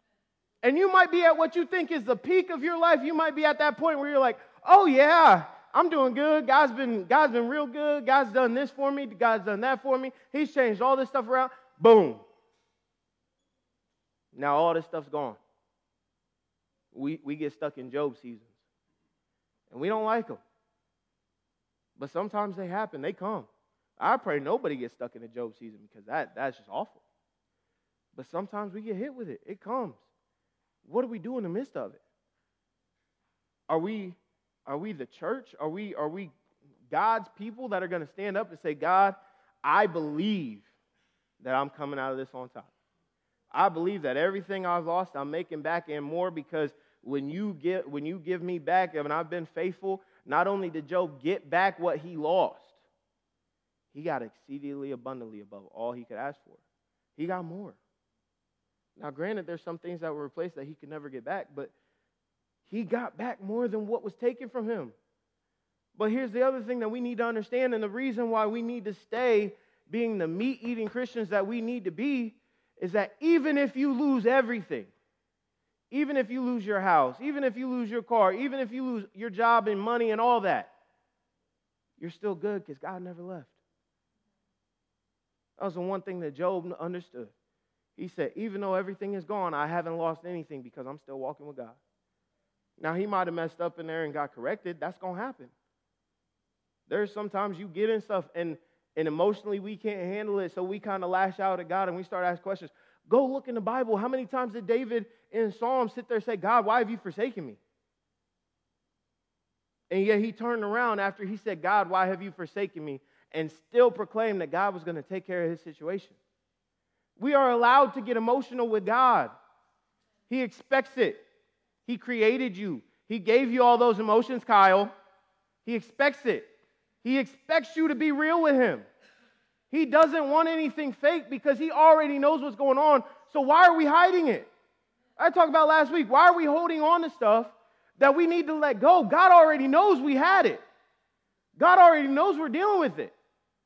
And you might be at what you think is the peak of your life. You might be at that point where you're like, oh, yeah, I'm doing good. God's been, God's been real good. God's done this for me. God's done that for me. He's changed all this stuff around. Boom. Now all this stuff's gone. We, we get stuck in Job seasons. And we don't like them. But sometimes they happen. They come. I pray nobody gets stuck in a Job season because that, that's just awful. But sometimes we get hit with it. It comes. What do we do in the midst of it? Are we, are we the church? Are we, are we God's people that are going to stand up and say, God, I believe that I'm coming out of this on top. I believe that everything I've lost, I'm making back and more, because when you get when you give me back, and I've been faithful, not only did Job get back what he lost, he got exceedingly abundantly above all he could ask for. He got more. Now, granted, there's some things that were replaced that he could never get back, but he got back more than what was taken from him. But here's the other thing that we need to understand, and the reason why we need to stay being the meat-eating Christians that we need to be, is that even if you lose everything, even if you lose your house, even if you lose your car, even if you lose your job and money and all that, you're still good because God never left. That was the one thing that Job understood. He said, even though everything is gone, I haven't lost anything because I'm still walking with God. Now, he might have messed up in there and got corrected. That's going to happen. There's sometimes you get in stuff and, and emotionally we can't handle it, so we kind of lash out at God and we start asking questions. Go look in the Bible. How many times did David in Psalms sit there and say, God, why have you forsaken me? And yet he turned around after he said, God, why have you forsaken me? And still proclaimed that God was going to take care of his situation. We are allowed to get emotional with God. He expects it. He created you. He gave you all those emotions, Kyle. He expects it. He expects you to be real with him. He doesn't want anything fake because he already knows what's going on. So why are we hiding it? I talked about last week. Why are we holding on to stuff that we need to let go? God already knows we had it. God already knows we're dealing with it.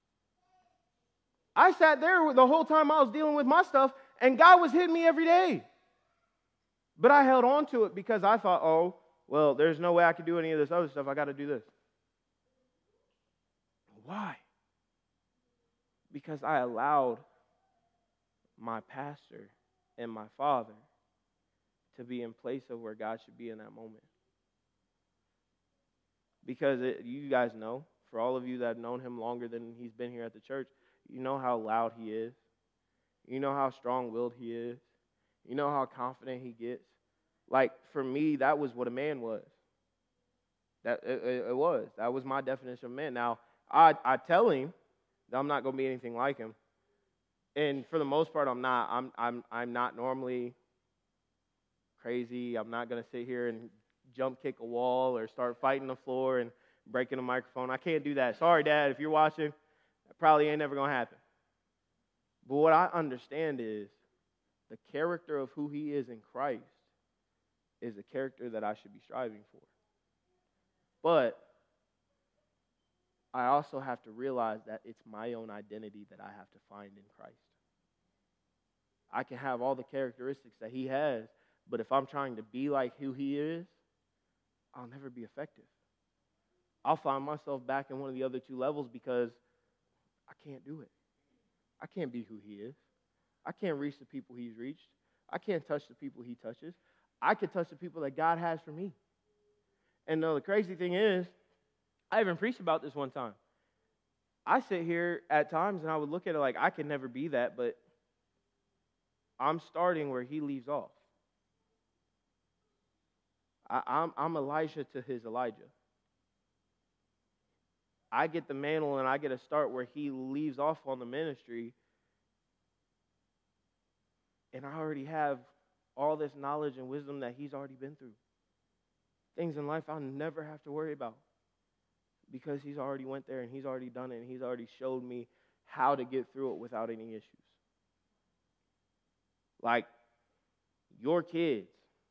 I sat there the whole time I was dealing with my stuff, and God was hitting me every day. But I held on to it because I thought, oh, well, there's no way I could do any of this other stuff. I got to do this. Why? Because I allowed my pastor and my father to be in place of where God should be in that moment. Because it, you guys know, for all of you that have known him longer than he's been here at the church, you know how loud he is. You know how strong-willed he is. You know how confident he gets. Like, for me, that was what a man was. That it, it was. That was my definition of man. Now, I, I tell him that I'm not going to be anything like him. And for the most part, I'm not. I'm I'm I'm not normally crazy. I'm not going to sit here and jump kick a wall or start fighting the floor and breaking a microphone. I can't do that. Sorry, Dad, if you're watching, that probably ain't never going to happen. But what I understand is the character of who he is in Christ is the character that I should be striving for. But I also have to realize that it's my own identity that I have to find in Christ. I can have all the characteristics that he has, but if I'm trying to be like who he is, I'll never be effective. I'll find myself back in one of the other two levels because I can't do it. I can't be who he is. I can't reach the people he's reached. I can't touch the people he touches. I can touch the people that God has for me. And uh, the crazy thing is, I even preached about this one time. I sit here at times and I would look at it like I could never be that, but I'm starting where he leaves off. I, I'm, I'm Elijah to his Elijah. I get the mantle and I get to start where he leaves off on the ministry, and I already have all this knowledge and wisdom that he's already been through. Things in life I'll never have to worry about because he's already went there and he's already done it and he's already showed me how to get through it without any issues. Like your kids,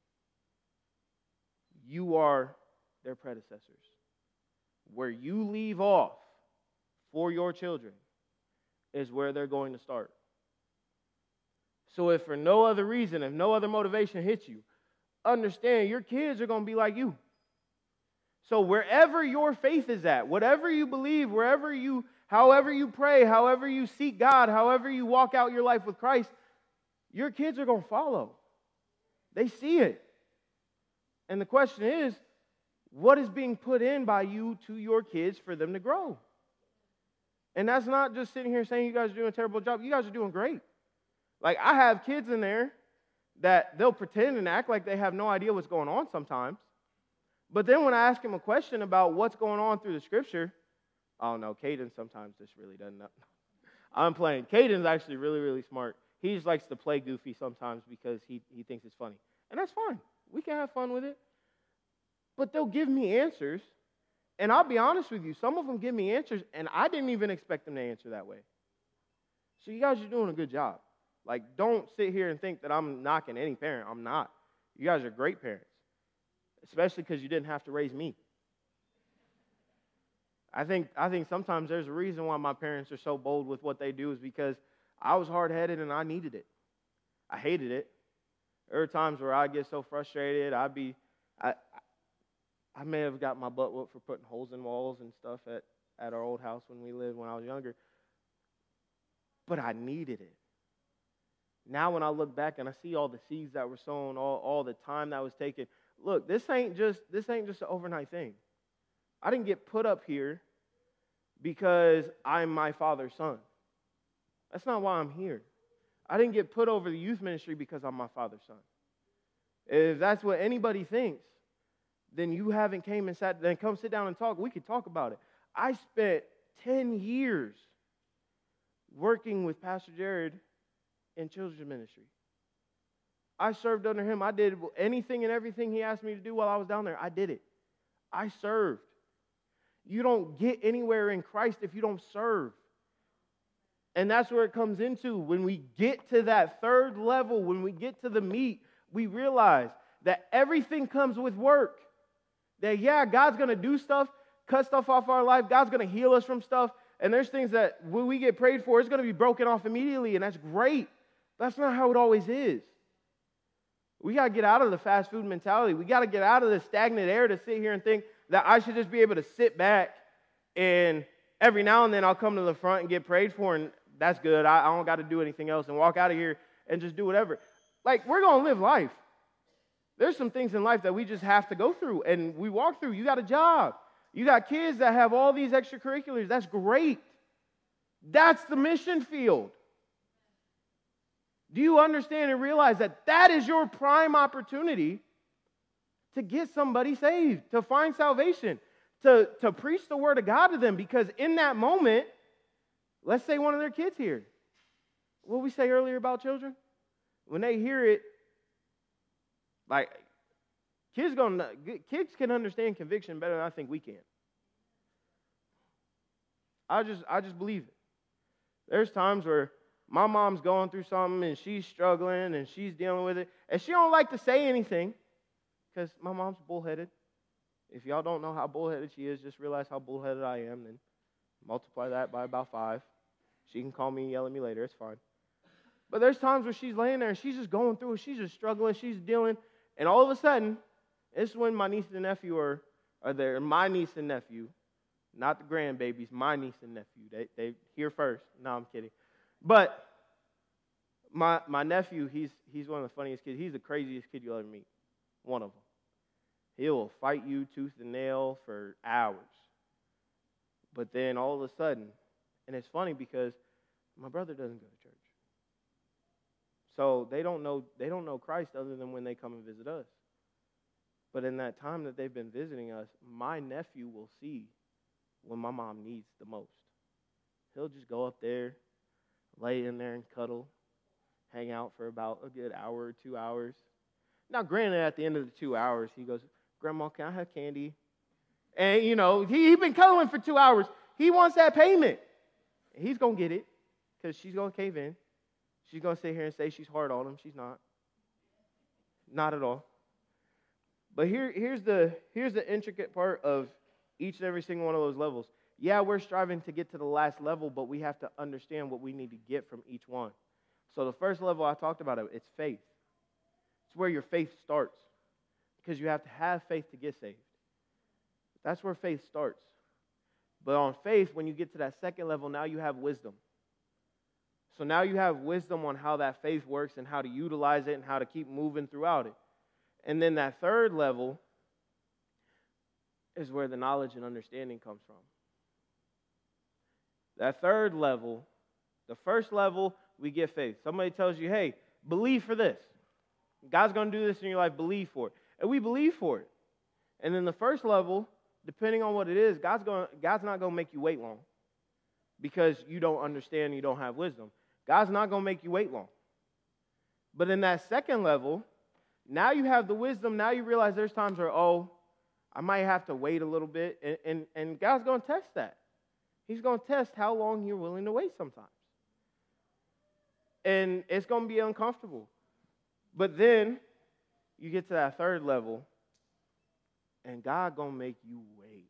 you are their predecessors. Where you leave off for your children is where they're going to start. So if for no other reason, if no other motivation hits you, understand your kids are going to be like you. So wherever your faith is at, whatever you believe, wherever you, however you pray, however you seek God, however you walk out your life with Christ, your kids are going to follow. They see it. And the question is, what is being put in by you to your kids for them to grow? And that's not just sitting here saying you guys are doing a terrible job. You guys are doing great. Like, I have kids in there that they'll pretend and act like they have no idea what's going on sometimes. But then when I ask them a question about what's going on through the Scripture, oh no, Caden sometimes just really doesn't know. I'm playing. Caden's actually really, really smart. He just likes to play goofy sometimes because he, he thinks it's funny. And that's fine. We can have fun with it. But they'll give me answers. And I'll be honest with you, some of them give me answers, and I didn't even expect them to answer that way. So you guys are doing a good job. Like, don't sit here and think that I'm knocking any parent. I'm not. You guys are great parents, especially because you didn't have to raise me. I think I think sometimes there's a reason why my parents are so bold with what they do is because I was hard-headed and I needed it. I hated it. There are times where I get so frustrated, I'd be, I, I may have got my butt whooped for putting holes in walls and stuff at, at our old house when we lived when I was younger. But I needed it. Now when I look back and I see all the seeds that were sown, all, all the time that was taken, look, this ain't just this ain't just an overnight thing. I didn't get put up here because I'm my father's son. That's not why I'm here. I didn't get put over the youth ministry because I'm my father's son. If that's what anybody thinks, then you haven't came and sat, then come sit down and talk. We could talk about it. I spent ten years working with Pastor Jared in children's ministry. I served under him. I did anything and everything he asked me to do while I was down there. I did it. I served. You don't get anywhere in Christ if you don't serve. And that's where it comes into. When we get to that third level, when we get to the meat, we realize that everything comes with work. That, yeah, God's going to do stuff, cut stuff off our life. God's going to heal us from stuff. And there's things that when we get prayed for, it's going to be broken off immediately, and that's great. That's not how it always is. We got to get out of the fast food mentality. We got to get out of the stagnant air to sit here and think that I should just be able to sit back and every now and then I'll come to the front and get prayed for, and that's good. I, I don't got to do anything else and walk out of here and just do whatever. Like, we're going to live life. There's some things in life that we just have to go through, and we walk through. You got a job. You got kids that have all these extracurriculars. That's great. That's the mission field. Do you understand and realize that that is your prime opportunity to get somebody saved, to find salvation, to, to preach the word of God to them? Because in that moment, let's say one of their kids here. What did we say earlier about children? When they hear it, like, kids gonna kids can understand conviction better than I think we can. I just I just believe it. There's times where my mom's going through something and she's struggling and she's dealing with it, and she don't like to say anything because my mom's bullheaded. If y'all don't know how bullheaded she is, just realize how bullheaded I am, then multiply that by about five. She can call me and yell at me later. It's fine. But there's times where she's laying there and she's just going through it. She's just struggling. She's dealing. And all of a sudden, it's when my niece and nephew are, are there. My niece and nephew, not the grandbabies, my niece and nephew. They they here first. No, I'm kidding. But my my nephew, he's he's one of the funniest kids. He's the craziest kid you'll ever meet. One of them. He will fight you tooth and nail for hours. But then all of a sudden, and it's funny because my brother doesn't go to church. So they don't know they don't know Christ other than when they come and visit us. But in that time that they've been visiting us, my nephew will see when my mom needs the most. He'll just go up there, lay in there and cuddle, hang out for about a good hour or two hours. Now, granted, at the end of the two hours, he goes, "Grandma, can I have candy?" And, you know, he, he's been cuddling for two hours. He wants that payment. He's going to get it because she's going to cave in. She's going to sit here and say she's hard on him. She's not. Not at all. But here, here's the here's the intricate part of each and every single one of those levels. Yeah, we're striving to get to the last level, but we have to understand what we need to get from each one. So the first level I talked about, it's faith. It's where your faith starts because you have to have faith to get saved. That's where faith starts. But on faith, when you get to that second level, now you have wisdom. So now you have wisdom on how that faith works and how to utilize it and how to keep moving throughout it. And then that third level is where the knowledge and understanding comes from. That third level, the first level, we get faith. Somebody tells you, hey, believe for this. God's going to do this in your life, believe for it. And we believe for it. And then the first level, depending on what it is, God's going God's not going to make you wait long because you don't understand, you don't have wisdom. God's not going to make you wait long. But in that second level, now you have the wisdom. Now you realize there's times where, oh, I might have to wait a little bit. And, and, and God's going to test that. He's going to test how long you're willing to wait sometimes. And it's going to be uncomfortable. But then you get to that third level, and God going to make you wait.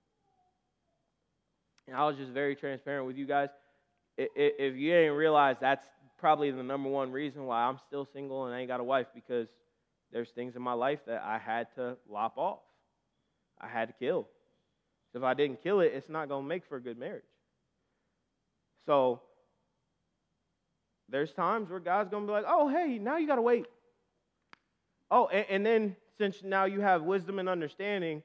And I was just very transparent with you guys. If you ain't realized, that's probably the number one reason why I'm still single and I ain't got a wife, because there's things in my life that I had to lop off. I had to kill. If I didn't kill it, it's not going to make for a good marriage. So there's times where God's going to be like, oh, hey, now you got to wait. Oh, and, and then since now you have wisdom and understanding,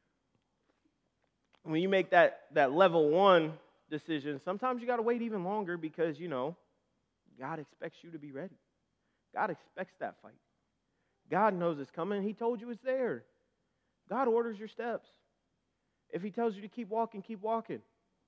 when you make that, that level one decision, sometimes you got to wait even longer because, you know, God expects you to be ready. God expects that fight. God knows it's coming. He told you it's there. God orders your steps. If he tells you to keep walking, keep walking.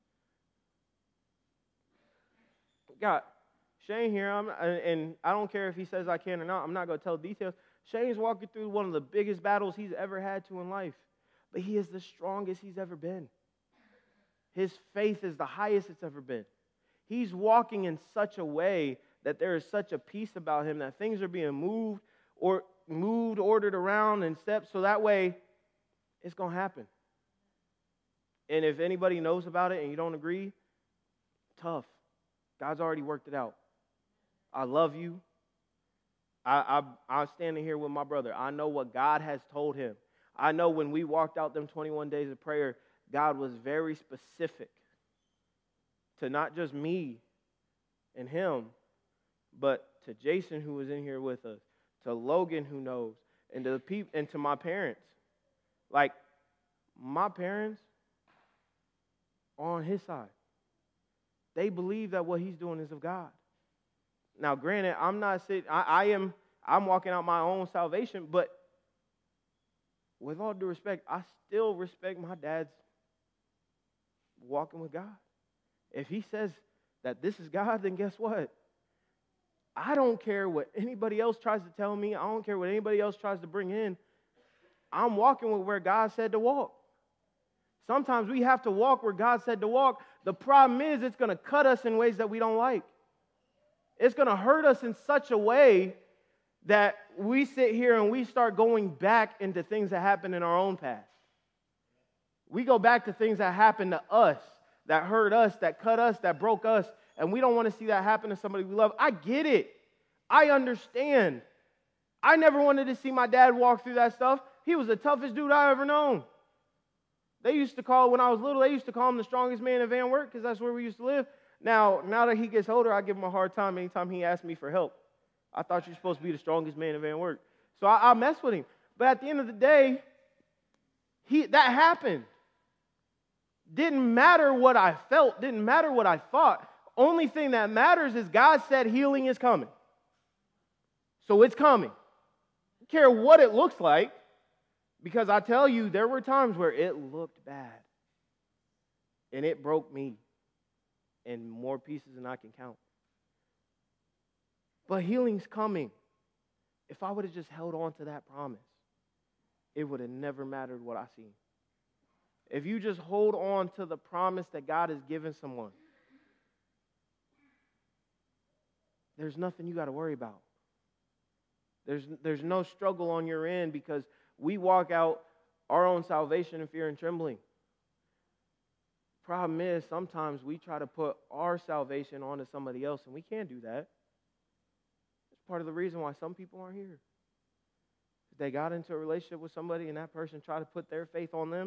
God, Shane here, I'm, and I don't care if he says I can or not, I'm not going to tell details. Shane's walking through one of the biggest battles he's ever had to in life, but he is the strongest he's ever been. His faith is the highest it's ever been. He's walking in such a way that there is such a peace about him that things are being moved or moved, ordered around in steps, so that way it's going to happen. And if anybody knows about it and you don't agree, tough. God's already worked it out. I love you. I, I, I'm standing here with my brother. I know what God has told him. I know when we walked out them twenty-one days of prayer, God was very specific to not just me and him, but to Jason, who was in here with us, to Logan, who knows, and to the peop- and to my parents. Like, my parents are on his side. They believe that what he's doing is of God. Now, granted, I'm not sitting, I, I am, I'm walking out my own salvation, but with all due respect, I still respect my dad's walking with God. If he says that this is God, then guess what? I don't care what anybody else tries to tell me. I don't care what anybody else tries to bring in. I'm walking with where God said to walk. Sometimes we have to walk where God said to walk. The problem is it's going to cut us in ways that we don't like. It's going to hurt us in such a way that we sit here and we start going back into things that happened in our own past. We go back to things that happened to us, that hurt us, that cut us, that broke us, and we don't want to see that happen to somebody we love. I get it. I understand. I never wanted to see my dad walk through that stuff. He was the toughest dude I ever known. They used to call, when I was little, they used to call him the strongest man in Van Wert because that's where we used to live. Now, now that he gets older, I give him a hard time anytime he asks me for help. I thought you were supposed to be the strongest man in Van Wert. So I, I mess with him. But at the end of the day, he that happened. Didn't matter what I felt. Didn't matter what I thought. Only thing that matters is God said healing is coming. So it's coming. I don't care what it looks like, because I tell you, there were times where it looked bad. And it broke me in more pieces than I can count. But healing's coming. If I would have just held on to that promise, it would have never mattered what I seen. If you just hold on to the promise that God has given someone, there's nothing you got to worry about. There's, there's no struggle on your end, because we walk out our own salvation in fear and trembling. Problem is, sometimes we try to put our salvation onto somebody else, and we can't do that. It's part of the reason why some people aren't here. They got into a relationship with somebody, and that person tried to put their faith on them,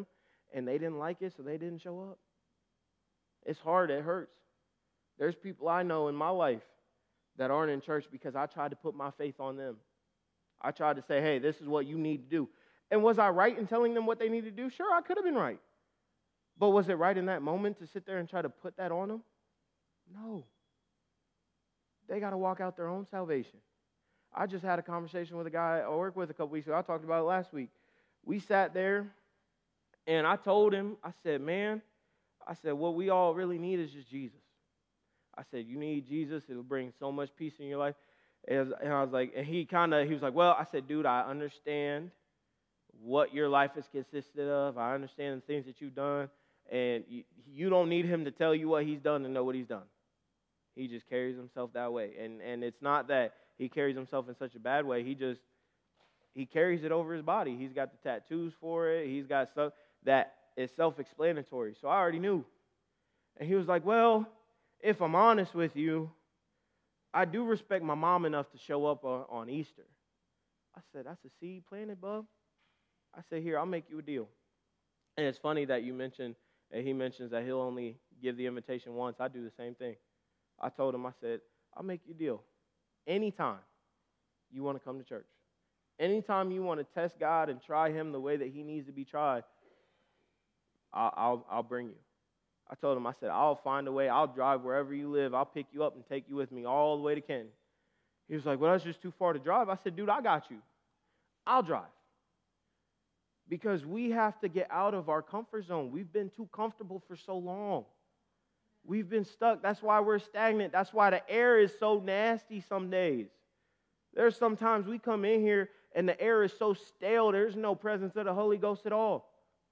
and they didn't like it, so they didn't show up. It's hard. It hurts. There's people I know in my life that aren't in church because I tried to put my faith on them. I tried to say, hey, this is what you need to do. And was I right in telling them what they need to do? Sure, I could have been right. But was it right in that moment to sit there and try to put that on them? No. They got to walk out their own salvation. I just had a conversation with a guy I work with a couple weeks ago. I talked about it last week. We sat there, and I told him, I said, man, I said, what we all really need is just Jesus. I said, you need Jesus. It'll bring so much peace in your life. And I was like, and he kind of, he was like, well, I said, dude, I understand what your life has consisted of. I understand the things that you've done. And you, you don't need him to tell you what he's done to know what he's done. He just carries himself that way. And and it's not that he carries himself in such a bad way. He just, he carries it over his body. He's got the tattoos for it. He's got stuff that is self-explanatory. So I already knew. And he was like, well, if I'm honest with you, I do respect my mom enough to show up on, on Easter. I said, that's a seed planted, bub. I said, here, I'll make you a deal. And it's funny that you mentioned, that he mentions that he'll only give the invitation once. I do the same thing. I told him, I said, I'll make you a deal. Anytime you want to come to church, anytime you want to test God and try him the way that he needs to be tried, I'll, I'll, I'll bring you. I told him, I said, I'll find a way. I'll drive wherever you live. I'll pick you up and take you with me all the way to Canton. He was like, well, that's just too far to drive. I said, dude, I got you. I'll drive. Because we have to get out of our comfort zone. We've been too comfortable for so long. We've been stuck. That's why we're stagnant. That's why the air is so nasty some days. There's sometimes we come in here and the air is so stale, there's no presence of the Holy Ghost at all.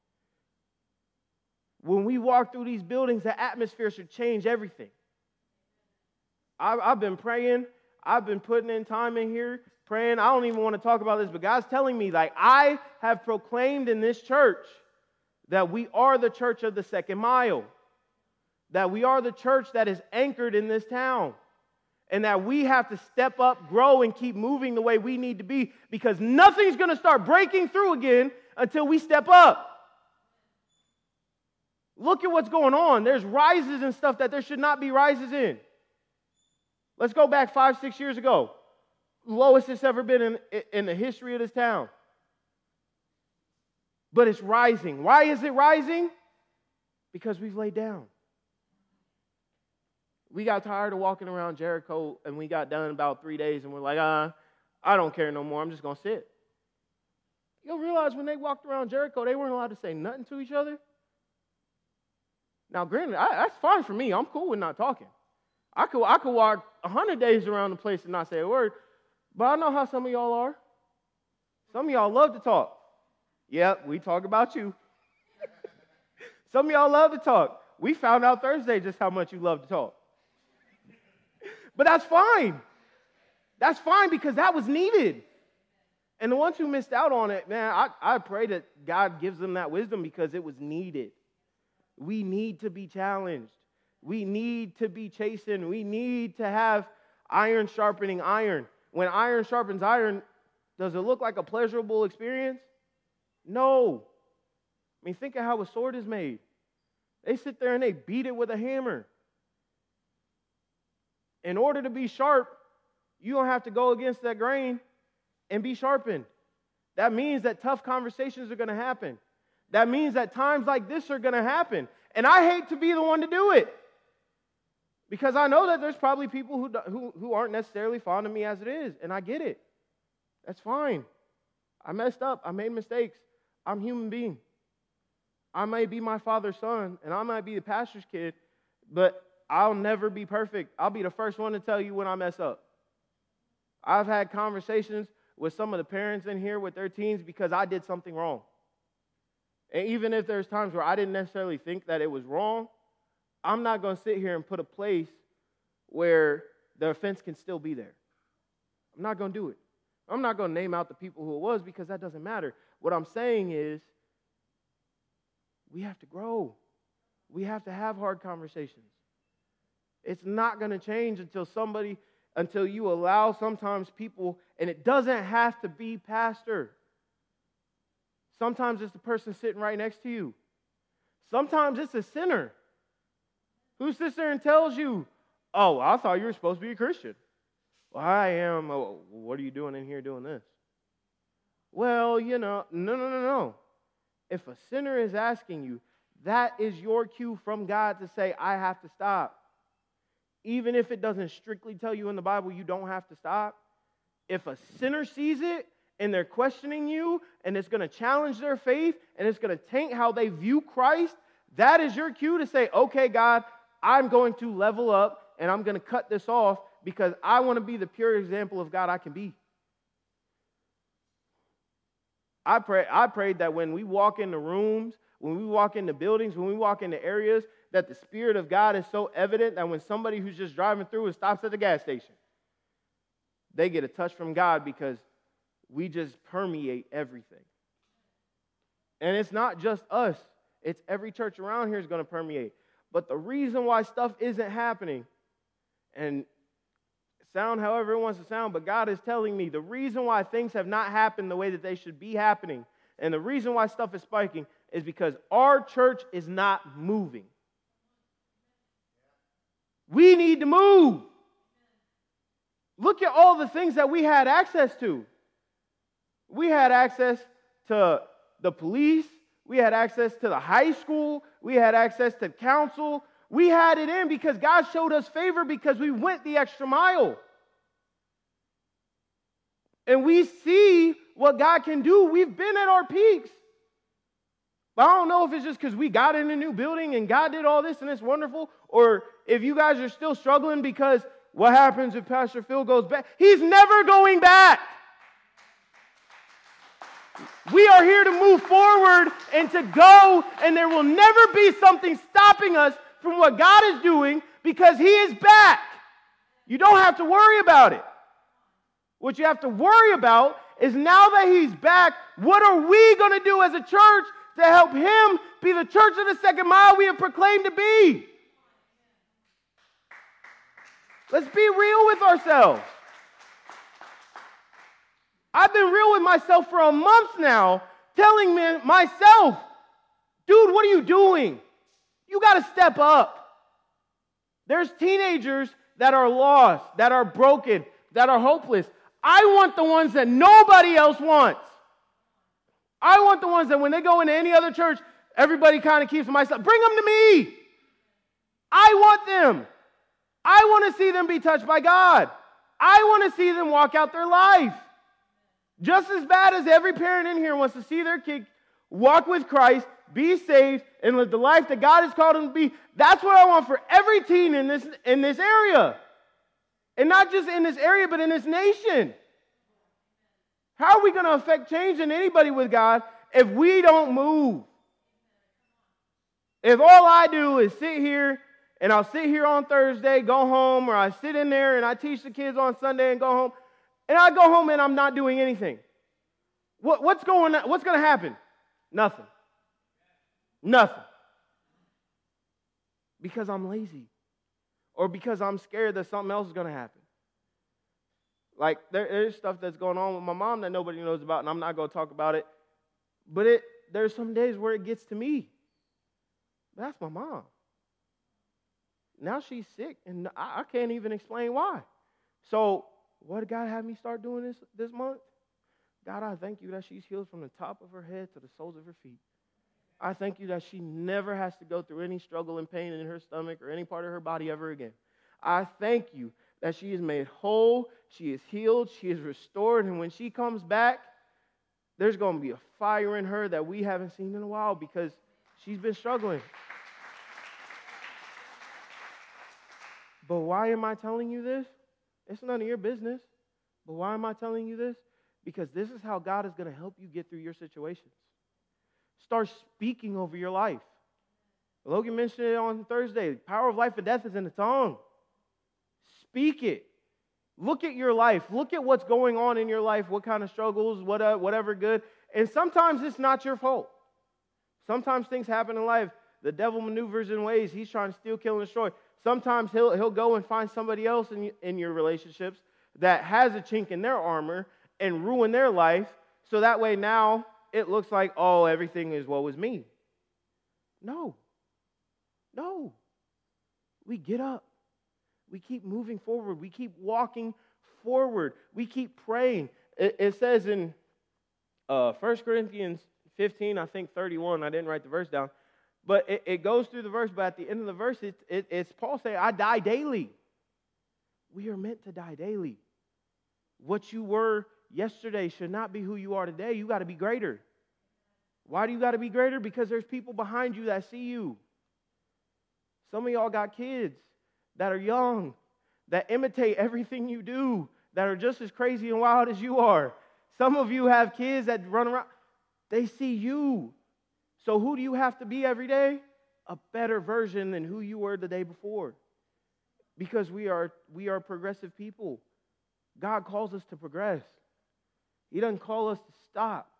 When we walk through these buildings, the atmosphere should change everything. I've, I've been praying. I've been putting in time in here, praying. I don't even want to talk about this, but God's telling me, like, I have proclaimed in this church that we are the church of the second mile, that we are the church that is anchored in this town, and that we have to step up, grow, and keep moving the way we need to be, because nothing's going to start breaking through again until we step up. Look at what's going on. There's rises and stuff that there should not be rises in. Let's go back five, six years ago. Lowest it's ever been in, in the history of this town. But it's rising. Why is it rising? Because we've laid down. We got tired of walking around Jericho, and we got done in about three days, and we're like, uh, I don't care no more. I'm just going to sit. You'll realize when they walked around Jericho, they weren't allowed to say nothing to each other. Now, granted, I, that's fine for me. I'm cool with not talking. I could, I could walk a hundred days around the place and not say a word, but I know how some of y'all are. Some of y'all love to talk. Yep, we talk about you. Some of y'all love to talk. We found out Thursday just how much you love to talk. But that's fine. That's fine because that was needed. And the ones who missed out on it, man, I, I pray that God gives them that wisdom because it was needed. We need to be challenged. We need to be chastened. We need to have iron sharpening iron. When iron sharpens iron, does it look like a pleasurable experience? No. I mean, think of how a sword is made. They sit there and they beat it with a hammer. In order to be sharp, you don't have to go against that grain and be sharpened. That means that tough conversations are going to happen. That means that times like this are going to happen. And I hate to be the one to do it. Because I know that there's probably people who, who, who aren't necessarily fond of me as it is. And I get it. That's fine. I messed up. I made mistakes. I'm a human being. I may be my father's son, and I might be the pastor's kid, but I'll never be perfect. I'll be the first one to tell you when I mess up. I've had conversations with some of the parents in here with their teens because I did something wrong. And even if there's times where I didn't necessarily think that it was wrong, I'm not going to sit here and put a place where the offense can still be there. I'm not going to do it. I'm not going to name out the people who it was because that doesn't matter. What I'm saying is we have to grow. We have to have hard conversations. It's not going to change until somebody, until you allow sometimes people, and it doesn't have to be pastor. Sometimes it's the person sitting right next to you. Sometimes it's a sinner who sits there and tells you, oh, I thought you were supposed to be a Christian. Well, I am. Oh, what are you doing in here doing this? Well, you know, no, no, no, no. If a sinner is asking you, that is your cue from God to say, I have to stop. Even if it doesn't strictly tell you in the Bible you don't have to stop. If a sinner sees it and they're questioning you and it's going to challenge their faith and it's going to taint how they view Christ, that is your cue to say, okay, God, I'm going to level up and I'm going to cut this off because I want to be the pure example of God I can be. I pray, I prayed that when we walk into rooms, when we walk into buildings, when we walk into areas, that the Spirit of God is so evident that when somebody who's just driving through and stops at the gas station, they get a touch from God because we just permeate everything. And it's not just us. It's every church around here is going to permeate. But the reason why stuff isn't happening, and sound however it wants to sound, but God is telling me the reason why things have not happened the way that they should be happening, and the reason why stuff is spiking, is because our church is not moving. We need to move. Look at all the things that we had access to. We had access to the police. We had access to the high school. We had access to council. We had it in because God showed us favor because we went the extra mile. And we see what God can do. We've been at our peaks. But I don't know if it's just because we got in a new building and God did all this and it's wonderful, or if you guys are still struggling because what happens if Pastor Phil goes back? He's never going back. We are here to move forward and to go, and there will never be something stopping us from what God is doing because He is back. You don't have to worry about it. What you have to worry about is now that He's back, what are we going to do as a church to help Him be the church of the second mile we have proclaimed to be? Let's be real with ourselves. I've been real with myself for a month now, telling me, myself, dude, what are you doing? You got to step up. There's teenagers that are lost, that are broken, that are hopeless. I want the ones that nobody else wants. I want the ones that when they go into any other church, everybody kind of keeps to myself. Bring them to me. I want them. I want to see them be touched by God. I want to see them walk out their life. Just as bad as every parent in here wants to see their kid walk with Christ, be saved, and live the life that God has called them to be. That's what I want for every teen in this, in this area. And not just in this area, but in this nation. How are we going to affect change in anybody with God if we don't move? If all I do is sit here, and I'll sit here on Thursday, go home, or I sit in there and I teach the kids on Sunday and go home, and I go home and I'm not doing anything. What, what's going on? What's going to happen? Nothing. Nothing. Because I'm lazy. Or because I'm scared that something else is going to happen. Like, there, there's stuff that's going on with my mom that nobody knows about, and I'm not going to talk about it. But it there's some days where it gets to me. That's my mom. Now she's sick, and I, I can't even explain why. So, what did God have me start doing this, this month? God, I thank you that she's healed from the top of her head to the soles of her feet. I thank you that she never has to go through any struggle and pain in her stomach or any part of her body ever again. I thank you that she is made whole, she is healed, she is restored, and when she comes back, there's going to be a fire in her that we haven't seen in a while because she's been struggling. But why am I telling you this? It's none of your business. But why am I telling you this? Because this is how God is going to help you get through your situations. Start speaking over your life. Logan mentioned it on Thursday. The power of life and death is in the tongue. Speak it. Look at your life. Look at what's going on in your life, what kind of struggles, what, uh, whatever good. And sometimes it's not your fault. Sometimes things happen in life. The devil maneuvers in ways he's trying to steal, kill, and destroy. Sometimes he'll, he'll go and find somebody else in, in your relationships that has a chink in their armor and ruin their life, so that way now it looks like, oh, everything is woe is me. No. No. We get up. We keep moving forward. We keep walking forward. We keep praying. It, it says in uh, First Corinthians fifteen, I think thirty-one, I didn't write the verse down, but it, it goes through the verse, but at the end of the verse, it, it, it's Paul saying, I die daily. We are meant to die daily. What you were yesterday should not be who you are today. You got to be greater. Why do you got to be greater? Because there's people behind you that see you. Some of y'all got kids that are young, that imitate everything you do, that are just as crazy and wild as you are. Some of you have kids that run around. They see you. So who do you have to be every day? A better version than who you were the day before. Because we are we are progressive people. God calls us to progress. He doesn't call us to stop.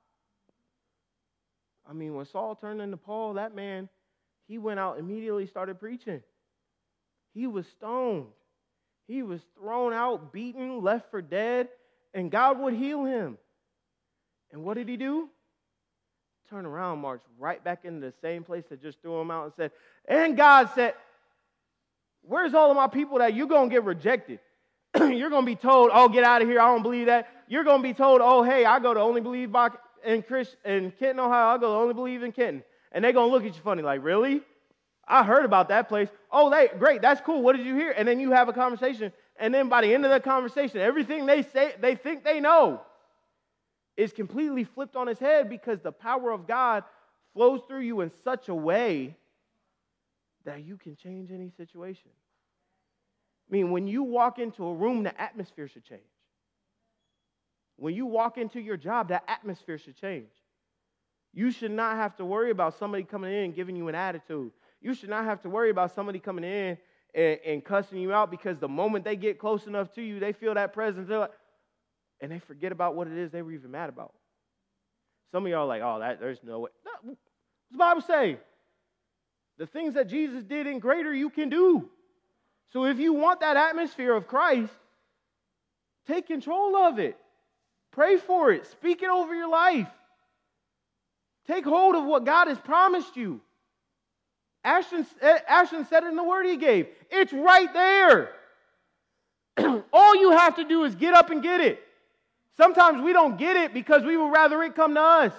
I mean, when Saul turned into Paul, that man, he went out immediately started preaching. He was stoned. He was thrown out, beaten, left for dead, and God would heal him. And what did he do? Turn around, marched right back into the same place that just threw him out and said, and God said, where's all of my people that you're going to get rejected? You're going to be told, oh, get out of here, I don't believe that. You're going to be told, oh, hey, I go to Only Believe by in, Chris, in Kenton, Ohio. I go to Only Believe in Kenton. And they're going to look at you funny like, really? I heard about that place. Oh, they, great, that's cool. What did you hear? And then you have a conversation. And then by the end of the conversation, everything they say, they think they know is completely flipped on its head because the power of God flows through you in such a way that you can change any situation. I mean, when you walk into a room, the atmosphere should change. When you walk into your job, the atmosphere should change. You should not have to worry about somebody coming in and giving you an attitude. You should not have to worry about somebody coming in and, and cussing you out because the moment they get close enough to you, they feel that presence, they're like, and they forget about what it is they were even mad about. Some of y'all are like, oh, that, there's no way. No, what's the Bible say? The things that Jesus did and greater you can do. So if you want that atmosphere of Christ, take control of it. Pray for it. Speak it over your life. Take hold of what God has promised you. Ashton, Ashton said it in the word he gave. It's right there. All you have to do is get up and get it. Sometimes we don't get it because we would rather it come to us.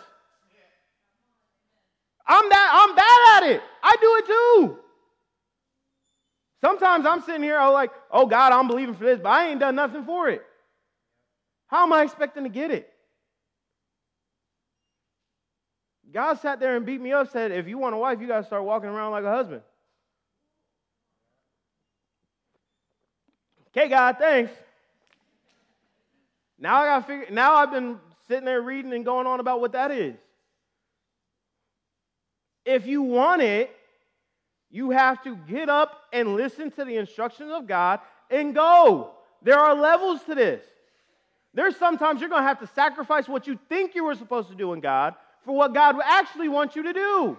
I'm that I'm bad at it. I do it too. Sometimes I'm sitting here, I'm like, oh God, I'm believing for this, but I ain't done nothing for it. How am I expecting to get it? God sat there and beat me up, said, if you want a wife, you got to start walking around like a husband. Okay, God, thanks. Now I got to figure, now I've been sitting there reading and going on about what that is. If you want it, you have to get up and listen to the instructions of God and go. There are levels to this. There's sometimes you're going to have to sacrifice what you think you were supposed to do in God for what God actually wants you to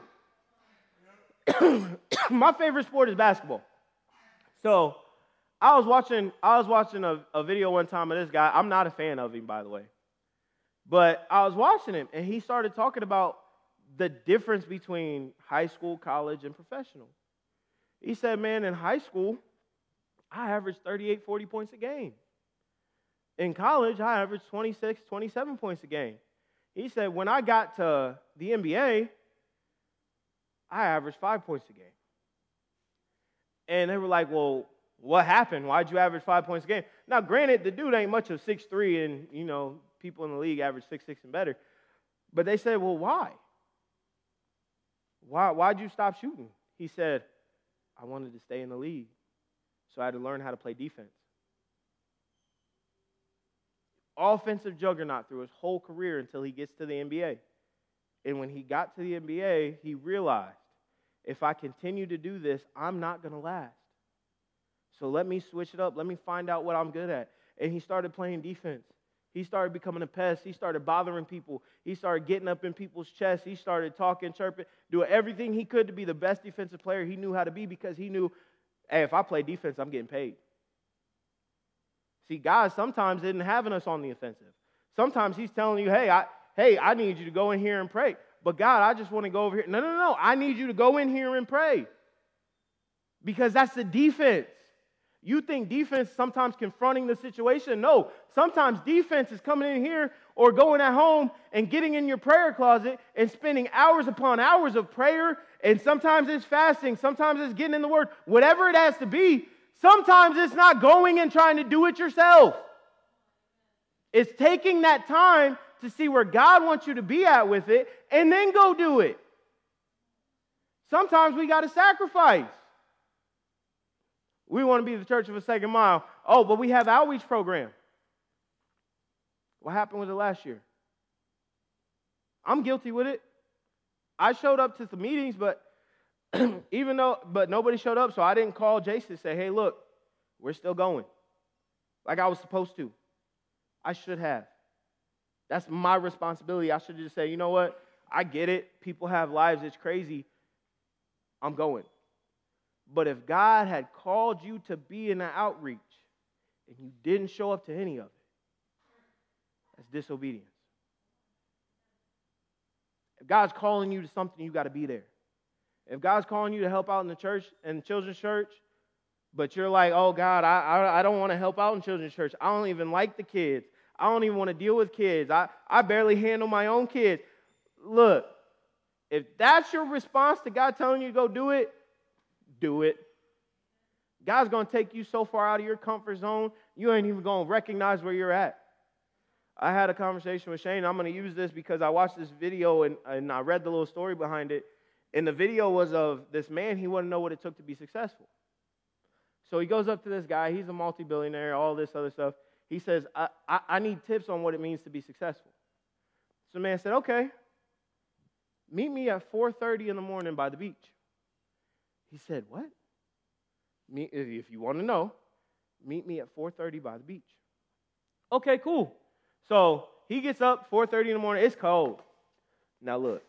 do. My favorite sport is basketball. So I was watching I was watching a, a video one time of this guy. I'm not a fan of him, by the way. But I was watching him, and he started talking about the difference between high school, college, and professional. He said, man, in high school, I averaged thirty-eight, forty points a game. In college, I averaged twenty-six, twenty-seven points a game. He said, when I got to the N B A, I averaged five points a game. And they were like, well, what happened? Why'd you average five points a game? Now, granted, the dude ain't much of six three, and, you know, people in the league average six six and better. But they said, well, why? Why, why'd you stop shooting? He said, I wanted to stay in the league, so I had to learn how to play defense. Offensive juggernaut through his whole career until he gets to the N B A. And when he got to the N B A, he realized, if I continue to do this, I'm not going to last. So let me switch it up. Let me find out what I'm good at. And he started playing defense. He started becoming a pest. He started bothering people. He started getting up in people's chests. He started talking, chirping, doing everything he could to be the best defensive player he knew how to be, because he knew, hey, if I play defense, I'm getting paid. See, God sometimes isn't having us on the offensive. Sometimes he's telling you, hey, I, hey, I need you to go in here and pray. but God, I just want to go over here. No, no, no. I need you to go in here and pray. Because that's the defense. You think defense is sometimes confronting the situation. No, sometimes defense is coming in here or going at home and getting in your prayer closet and spending hours upon hours of prayer. And sometimes it's fasting. Sometimes it's getting in the Word. Whatever it has to be. Sometimes it's not going and trying to do it yourself. It's taking that time to see where God wants you to be at with it and then go do it. Sometimes we got to sacrifice. We want to be the church of a second mile. Oh, but we have outreach program. What happened with it last year? I'm guilty with it. I showed up to the meetings, but even though, but nobody showed up, so I didn't call Jason and say, hey, look, we're still going. Like I was supposed to. I should have. That's my responsibility. I should just say, you know what? I get it. People have lives. It's crazy. I'm going. But if God had called you to be in an outreach and you didn't show up to any of it, that's disobedience. If God's calling you to something, you got to be there. If God's calling you to help out in the church, in the children's church, but you're like, oh, God, I, I, I don't want to help out in children's church. I don't even like the kids. I don't even want to deal with kids. I, I barely handle my own kids. Look, if that's your response to God telling you to go do it, do it. God's going to take you so far out of your comfort zone, you ain't even going to recognize where you're at. I had a conversation with Shane. I'm going to use this because I watched this video and, and I read the little story behind it. And the video was of this man. He wanted to know what it took to be successful. So he goes up to this guy. He's a multi-billionaire, all this other stuff. He says, I, I, I need tips on what it means to be successful. So the man said, okay, meet me at four thirty in the morning by the beach. He said, what? Me, if you want to know, meet me at four thirty by the beach. Okay, cool. So he gets up four thirty in the morning. It's cold. Now look,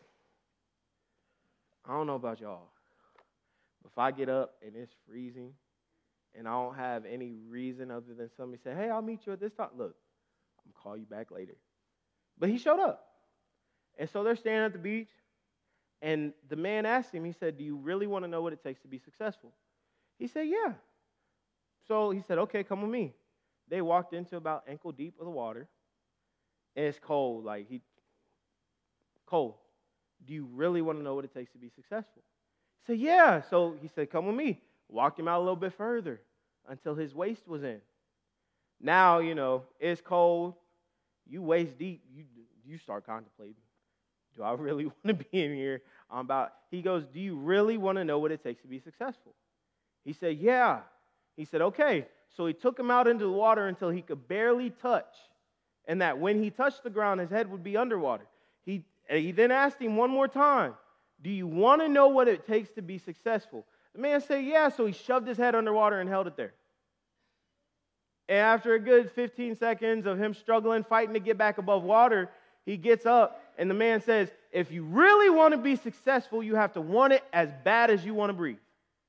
I don't know about y'all, but if I get up and it's freezing and I don't have any reason other than somebody say, hey, I'll meet you at this time. Look, I'm going to call you back later. But he showed up. And so they're standing at the beach. And the man asked him, he said, do you really want to know what it takes to be successful? He said, yeah. So he said, okay, come with me. They walked into about ankle deep of the water. And it's cold, like he, cold. Do you really want to know what it takes to be successful? He said, yeah. So he said, come with me. Walked him out a little bit further until his waist was in. Now, you know, it's cold. You waist deep. You, you start contemplating. Do I really want to be in here? I'm about. He goes, do you really want to know what it takes to be successful? He said, yeah. He said, okay. So he took him out into the water until he could barely touch. And that when he touched the ground, his head would be underwater. He, he then asked him one more time, do you want to know what it takes to be successful? The man said, yeah. So he shoved his head underwater and held it there. And after a good fifteen seconds of him struggling, fighting to get back above water, he gets up. And the man says, if you really want to be successful, you have to want it as bad as you want to breathe.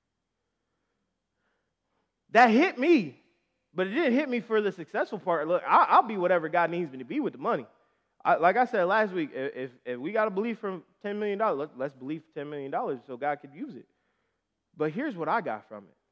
That hit me, but it didn't hit me for the successful part. Look, I'll, I'll be whatever God needs me to be with the money. I, like I said last week, if, if we got to believe for ten million dollars, let's, let's believe for ten million dollars so God could use it. But here's what I got from it.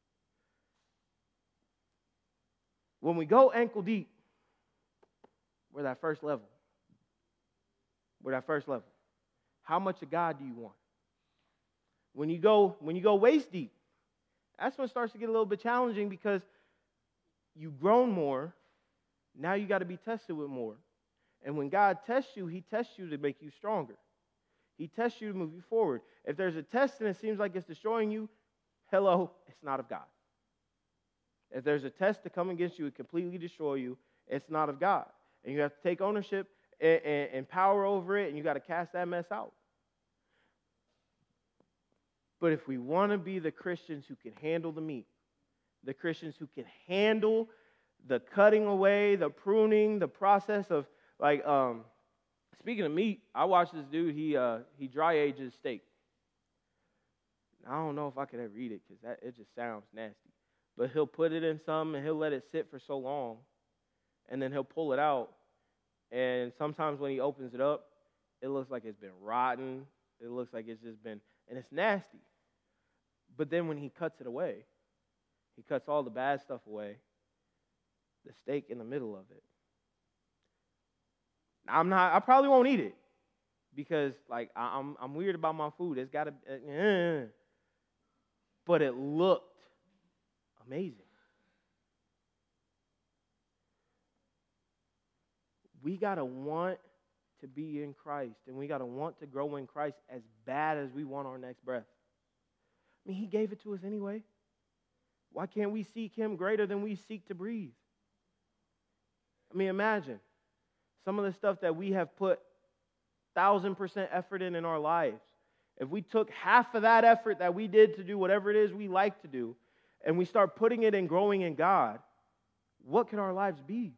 When we go ankle deep, we're that first level. We're that first level. How much of God do you want? When you go, when you go waist deep, that's when it starts to get a little bit challenging because you've grown more. Now you got to be tested with more. And when God tests you, he tests you to make you stronger. He tests you to move you forward. If there's a test and it seems like it's destroying you, hello, it's not of God. If there's a test to come against you and completely destroy you, it's not of God. And you have to take ownership and, and, and power over it, and you got to cast that mess out. But if we want to be the Christians who can handle the meat, the Christians who can handle the cutting away, the pruning, the process of, like, um, speaking of meat, I watched this dude, he uh, he dry ages steak. I don't know if I could ever eat it because it just sounds nasty. But he'll put it in some and he'll let it sit for so long, and then he'll pull it out. And sometimes when he opens it up, It looks like it's been rotten. It looks like it's just been, and it's nasty. But then when he cuts it away, he cuts all the bad stuff away, the steak in the middle of it. I'm not, I probably won't eat it because, like, I, I'm I'm weird about my food. It's got to, uh, but it looked amazing. We got to want to be in Christ, and we got to want to grow in Christ as bad as we want our next breath. I mean, he gave it to us anyway. Why can't we seek him greater than we seek to breathe? I mean, imagine some of the stuff that we have put thousand percent effort in in our lives. If we took half of that effort that we did to do whatever it is we like to do, and we start putting it in growing in God, what could our lives be?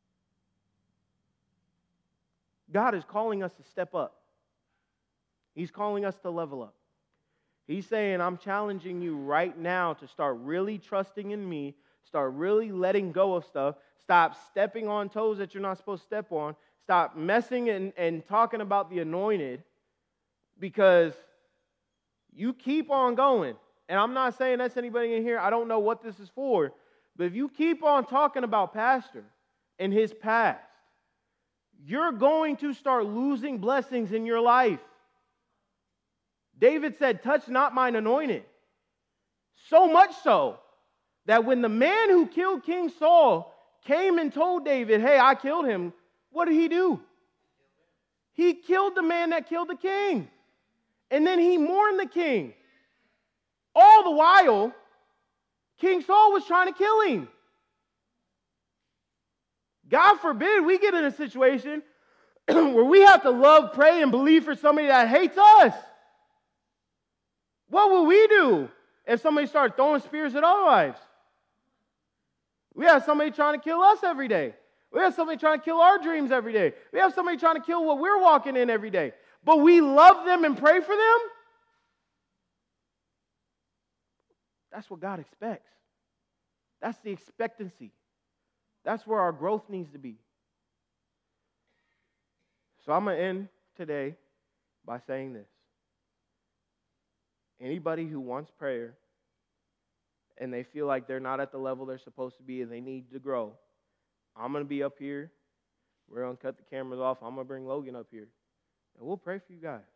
God is calling us to step up. He's calling us to level up. He's saying, I'm challenging you right now to start really trusting in me, start really letting go of stuff, stop stepping on toes that you're not supposed to step on, stop messing and, and talking about the anointed, because you keep on going. And I'm not saying that's anybody in here. I don't know what this is for. But if you keep on talking about Pastor and his past, you're going to start losing blessings in your life. David said, touch not mine anointed. So much so that when the man who killed King Saul came and told David, hey, I killed him, what did he do? He killed the man that killed the king. And then he mourned the king. All the while, King Saul was trying to kill him. God forbid we get in a situation where we have to love, pray, and believe for somebody that hates us. What will we do if somebody started throwing spears at our lives? We have somebody trying to kill us every day. We have somebody trying to kill our dreams every day. We have somebody trying to kill what we're walking in every day. But we love them and pray for them? That's what God expects. That's the expectancy. That's where our growth needs to be. So I'm going to end today by saying this. Anybody who wants prayer and they feel like they're not at the level they're supposed to be and they need to grow, I'm going to be up here. We're going to cut the cameras off. I'm going to bring Logan up here. And we'll pray for you guys.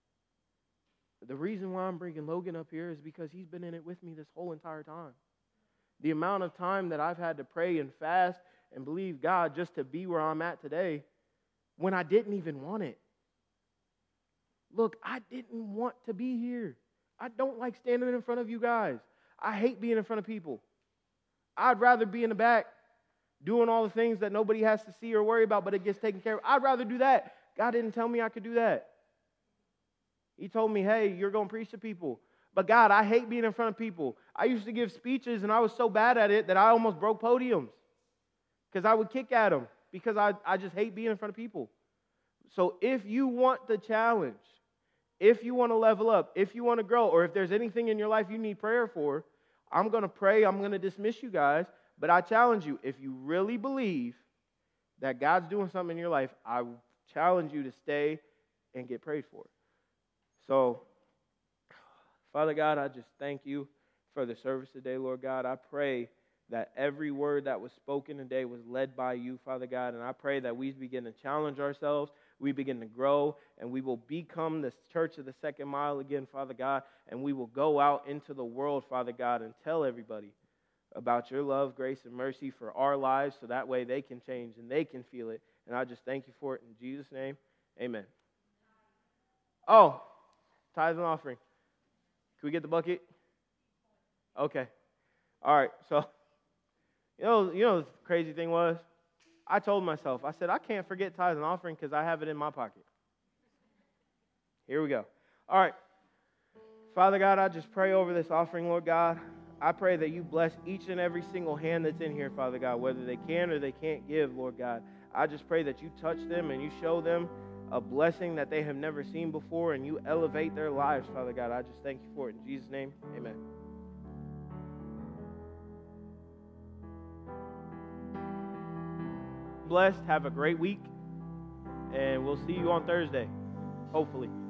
The reason why I'm bringing Logan up here is because he's been in it with me this whole entire time. The amount of time that I've had to pray and fast and believe God just to be where I'm at today when I didn't even want it. Look, I didn't want to be here. I don't like standing in front of you guys. I hate being in front of people. I'd rather be in the back doing all the things that nobody has to see or worry about, but it gets taken care of. I'd rather do that. God didn't tell me I could do that. He told me, hey, you're going to preach to people. But God, I hate being in front of people. I used to give speeches, and I was so bad at it that I almost broke podiums because I would kick at them because I, I just hate being in front of people. So if you want the challenge, if you want to level up, if you want to grow, or if there's anything in your life you need prayer for, I'm going to pray. I'm going to dismiss you guys. But I challenge you, if you really believe that God's doing something in your life, I challenge you to stay and get prayed for. So, Father God, I just thank you for the service today, Lord God. I pray that every word that was spoken today was led by you, Father God. And I pray that we begin to challenge ourselves, we begin to grow, and we will become the church of the second mile again, Father God. And we will go out into the world, Father God, and tell everybody about your love, grace, and mercy for our lives so that way they can change and they can feel it. And I just thank you for it in Jesus' name. Amen. Oh, tithes and offering. Can we get the bucket? Okay. All right. So, you know, you know the crazy thing was? I told myself, I said, I can't forget tithes and offering because I have it in my pocket. Here we go. All right. Father God, I just pray over this offering, Lord God. I pray that you bless each and every single hand that's in here, Father God, whether they can or they can't give, Lord God. I just pray that you touch them and you show them a blessing that they have never seen before, and you elevate their lives, Father God. I just thank you for it. In Jesus' name, amen. Blessed. Have a great week, and we'll see you on Thursday. hopefully.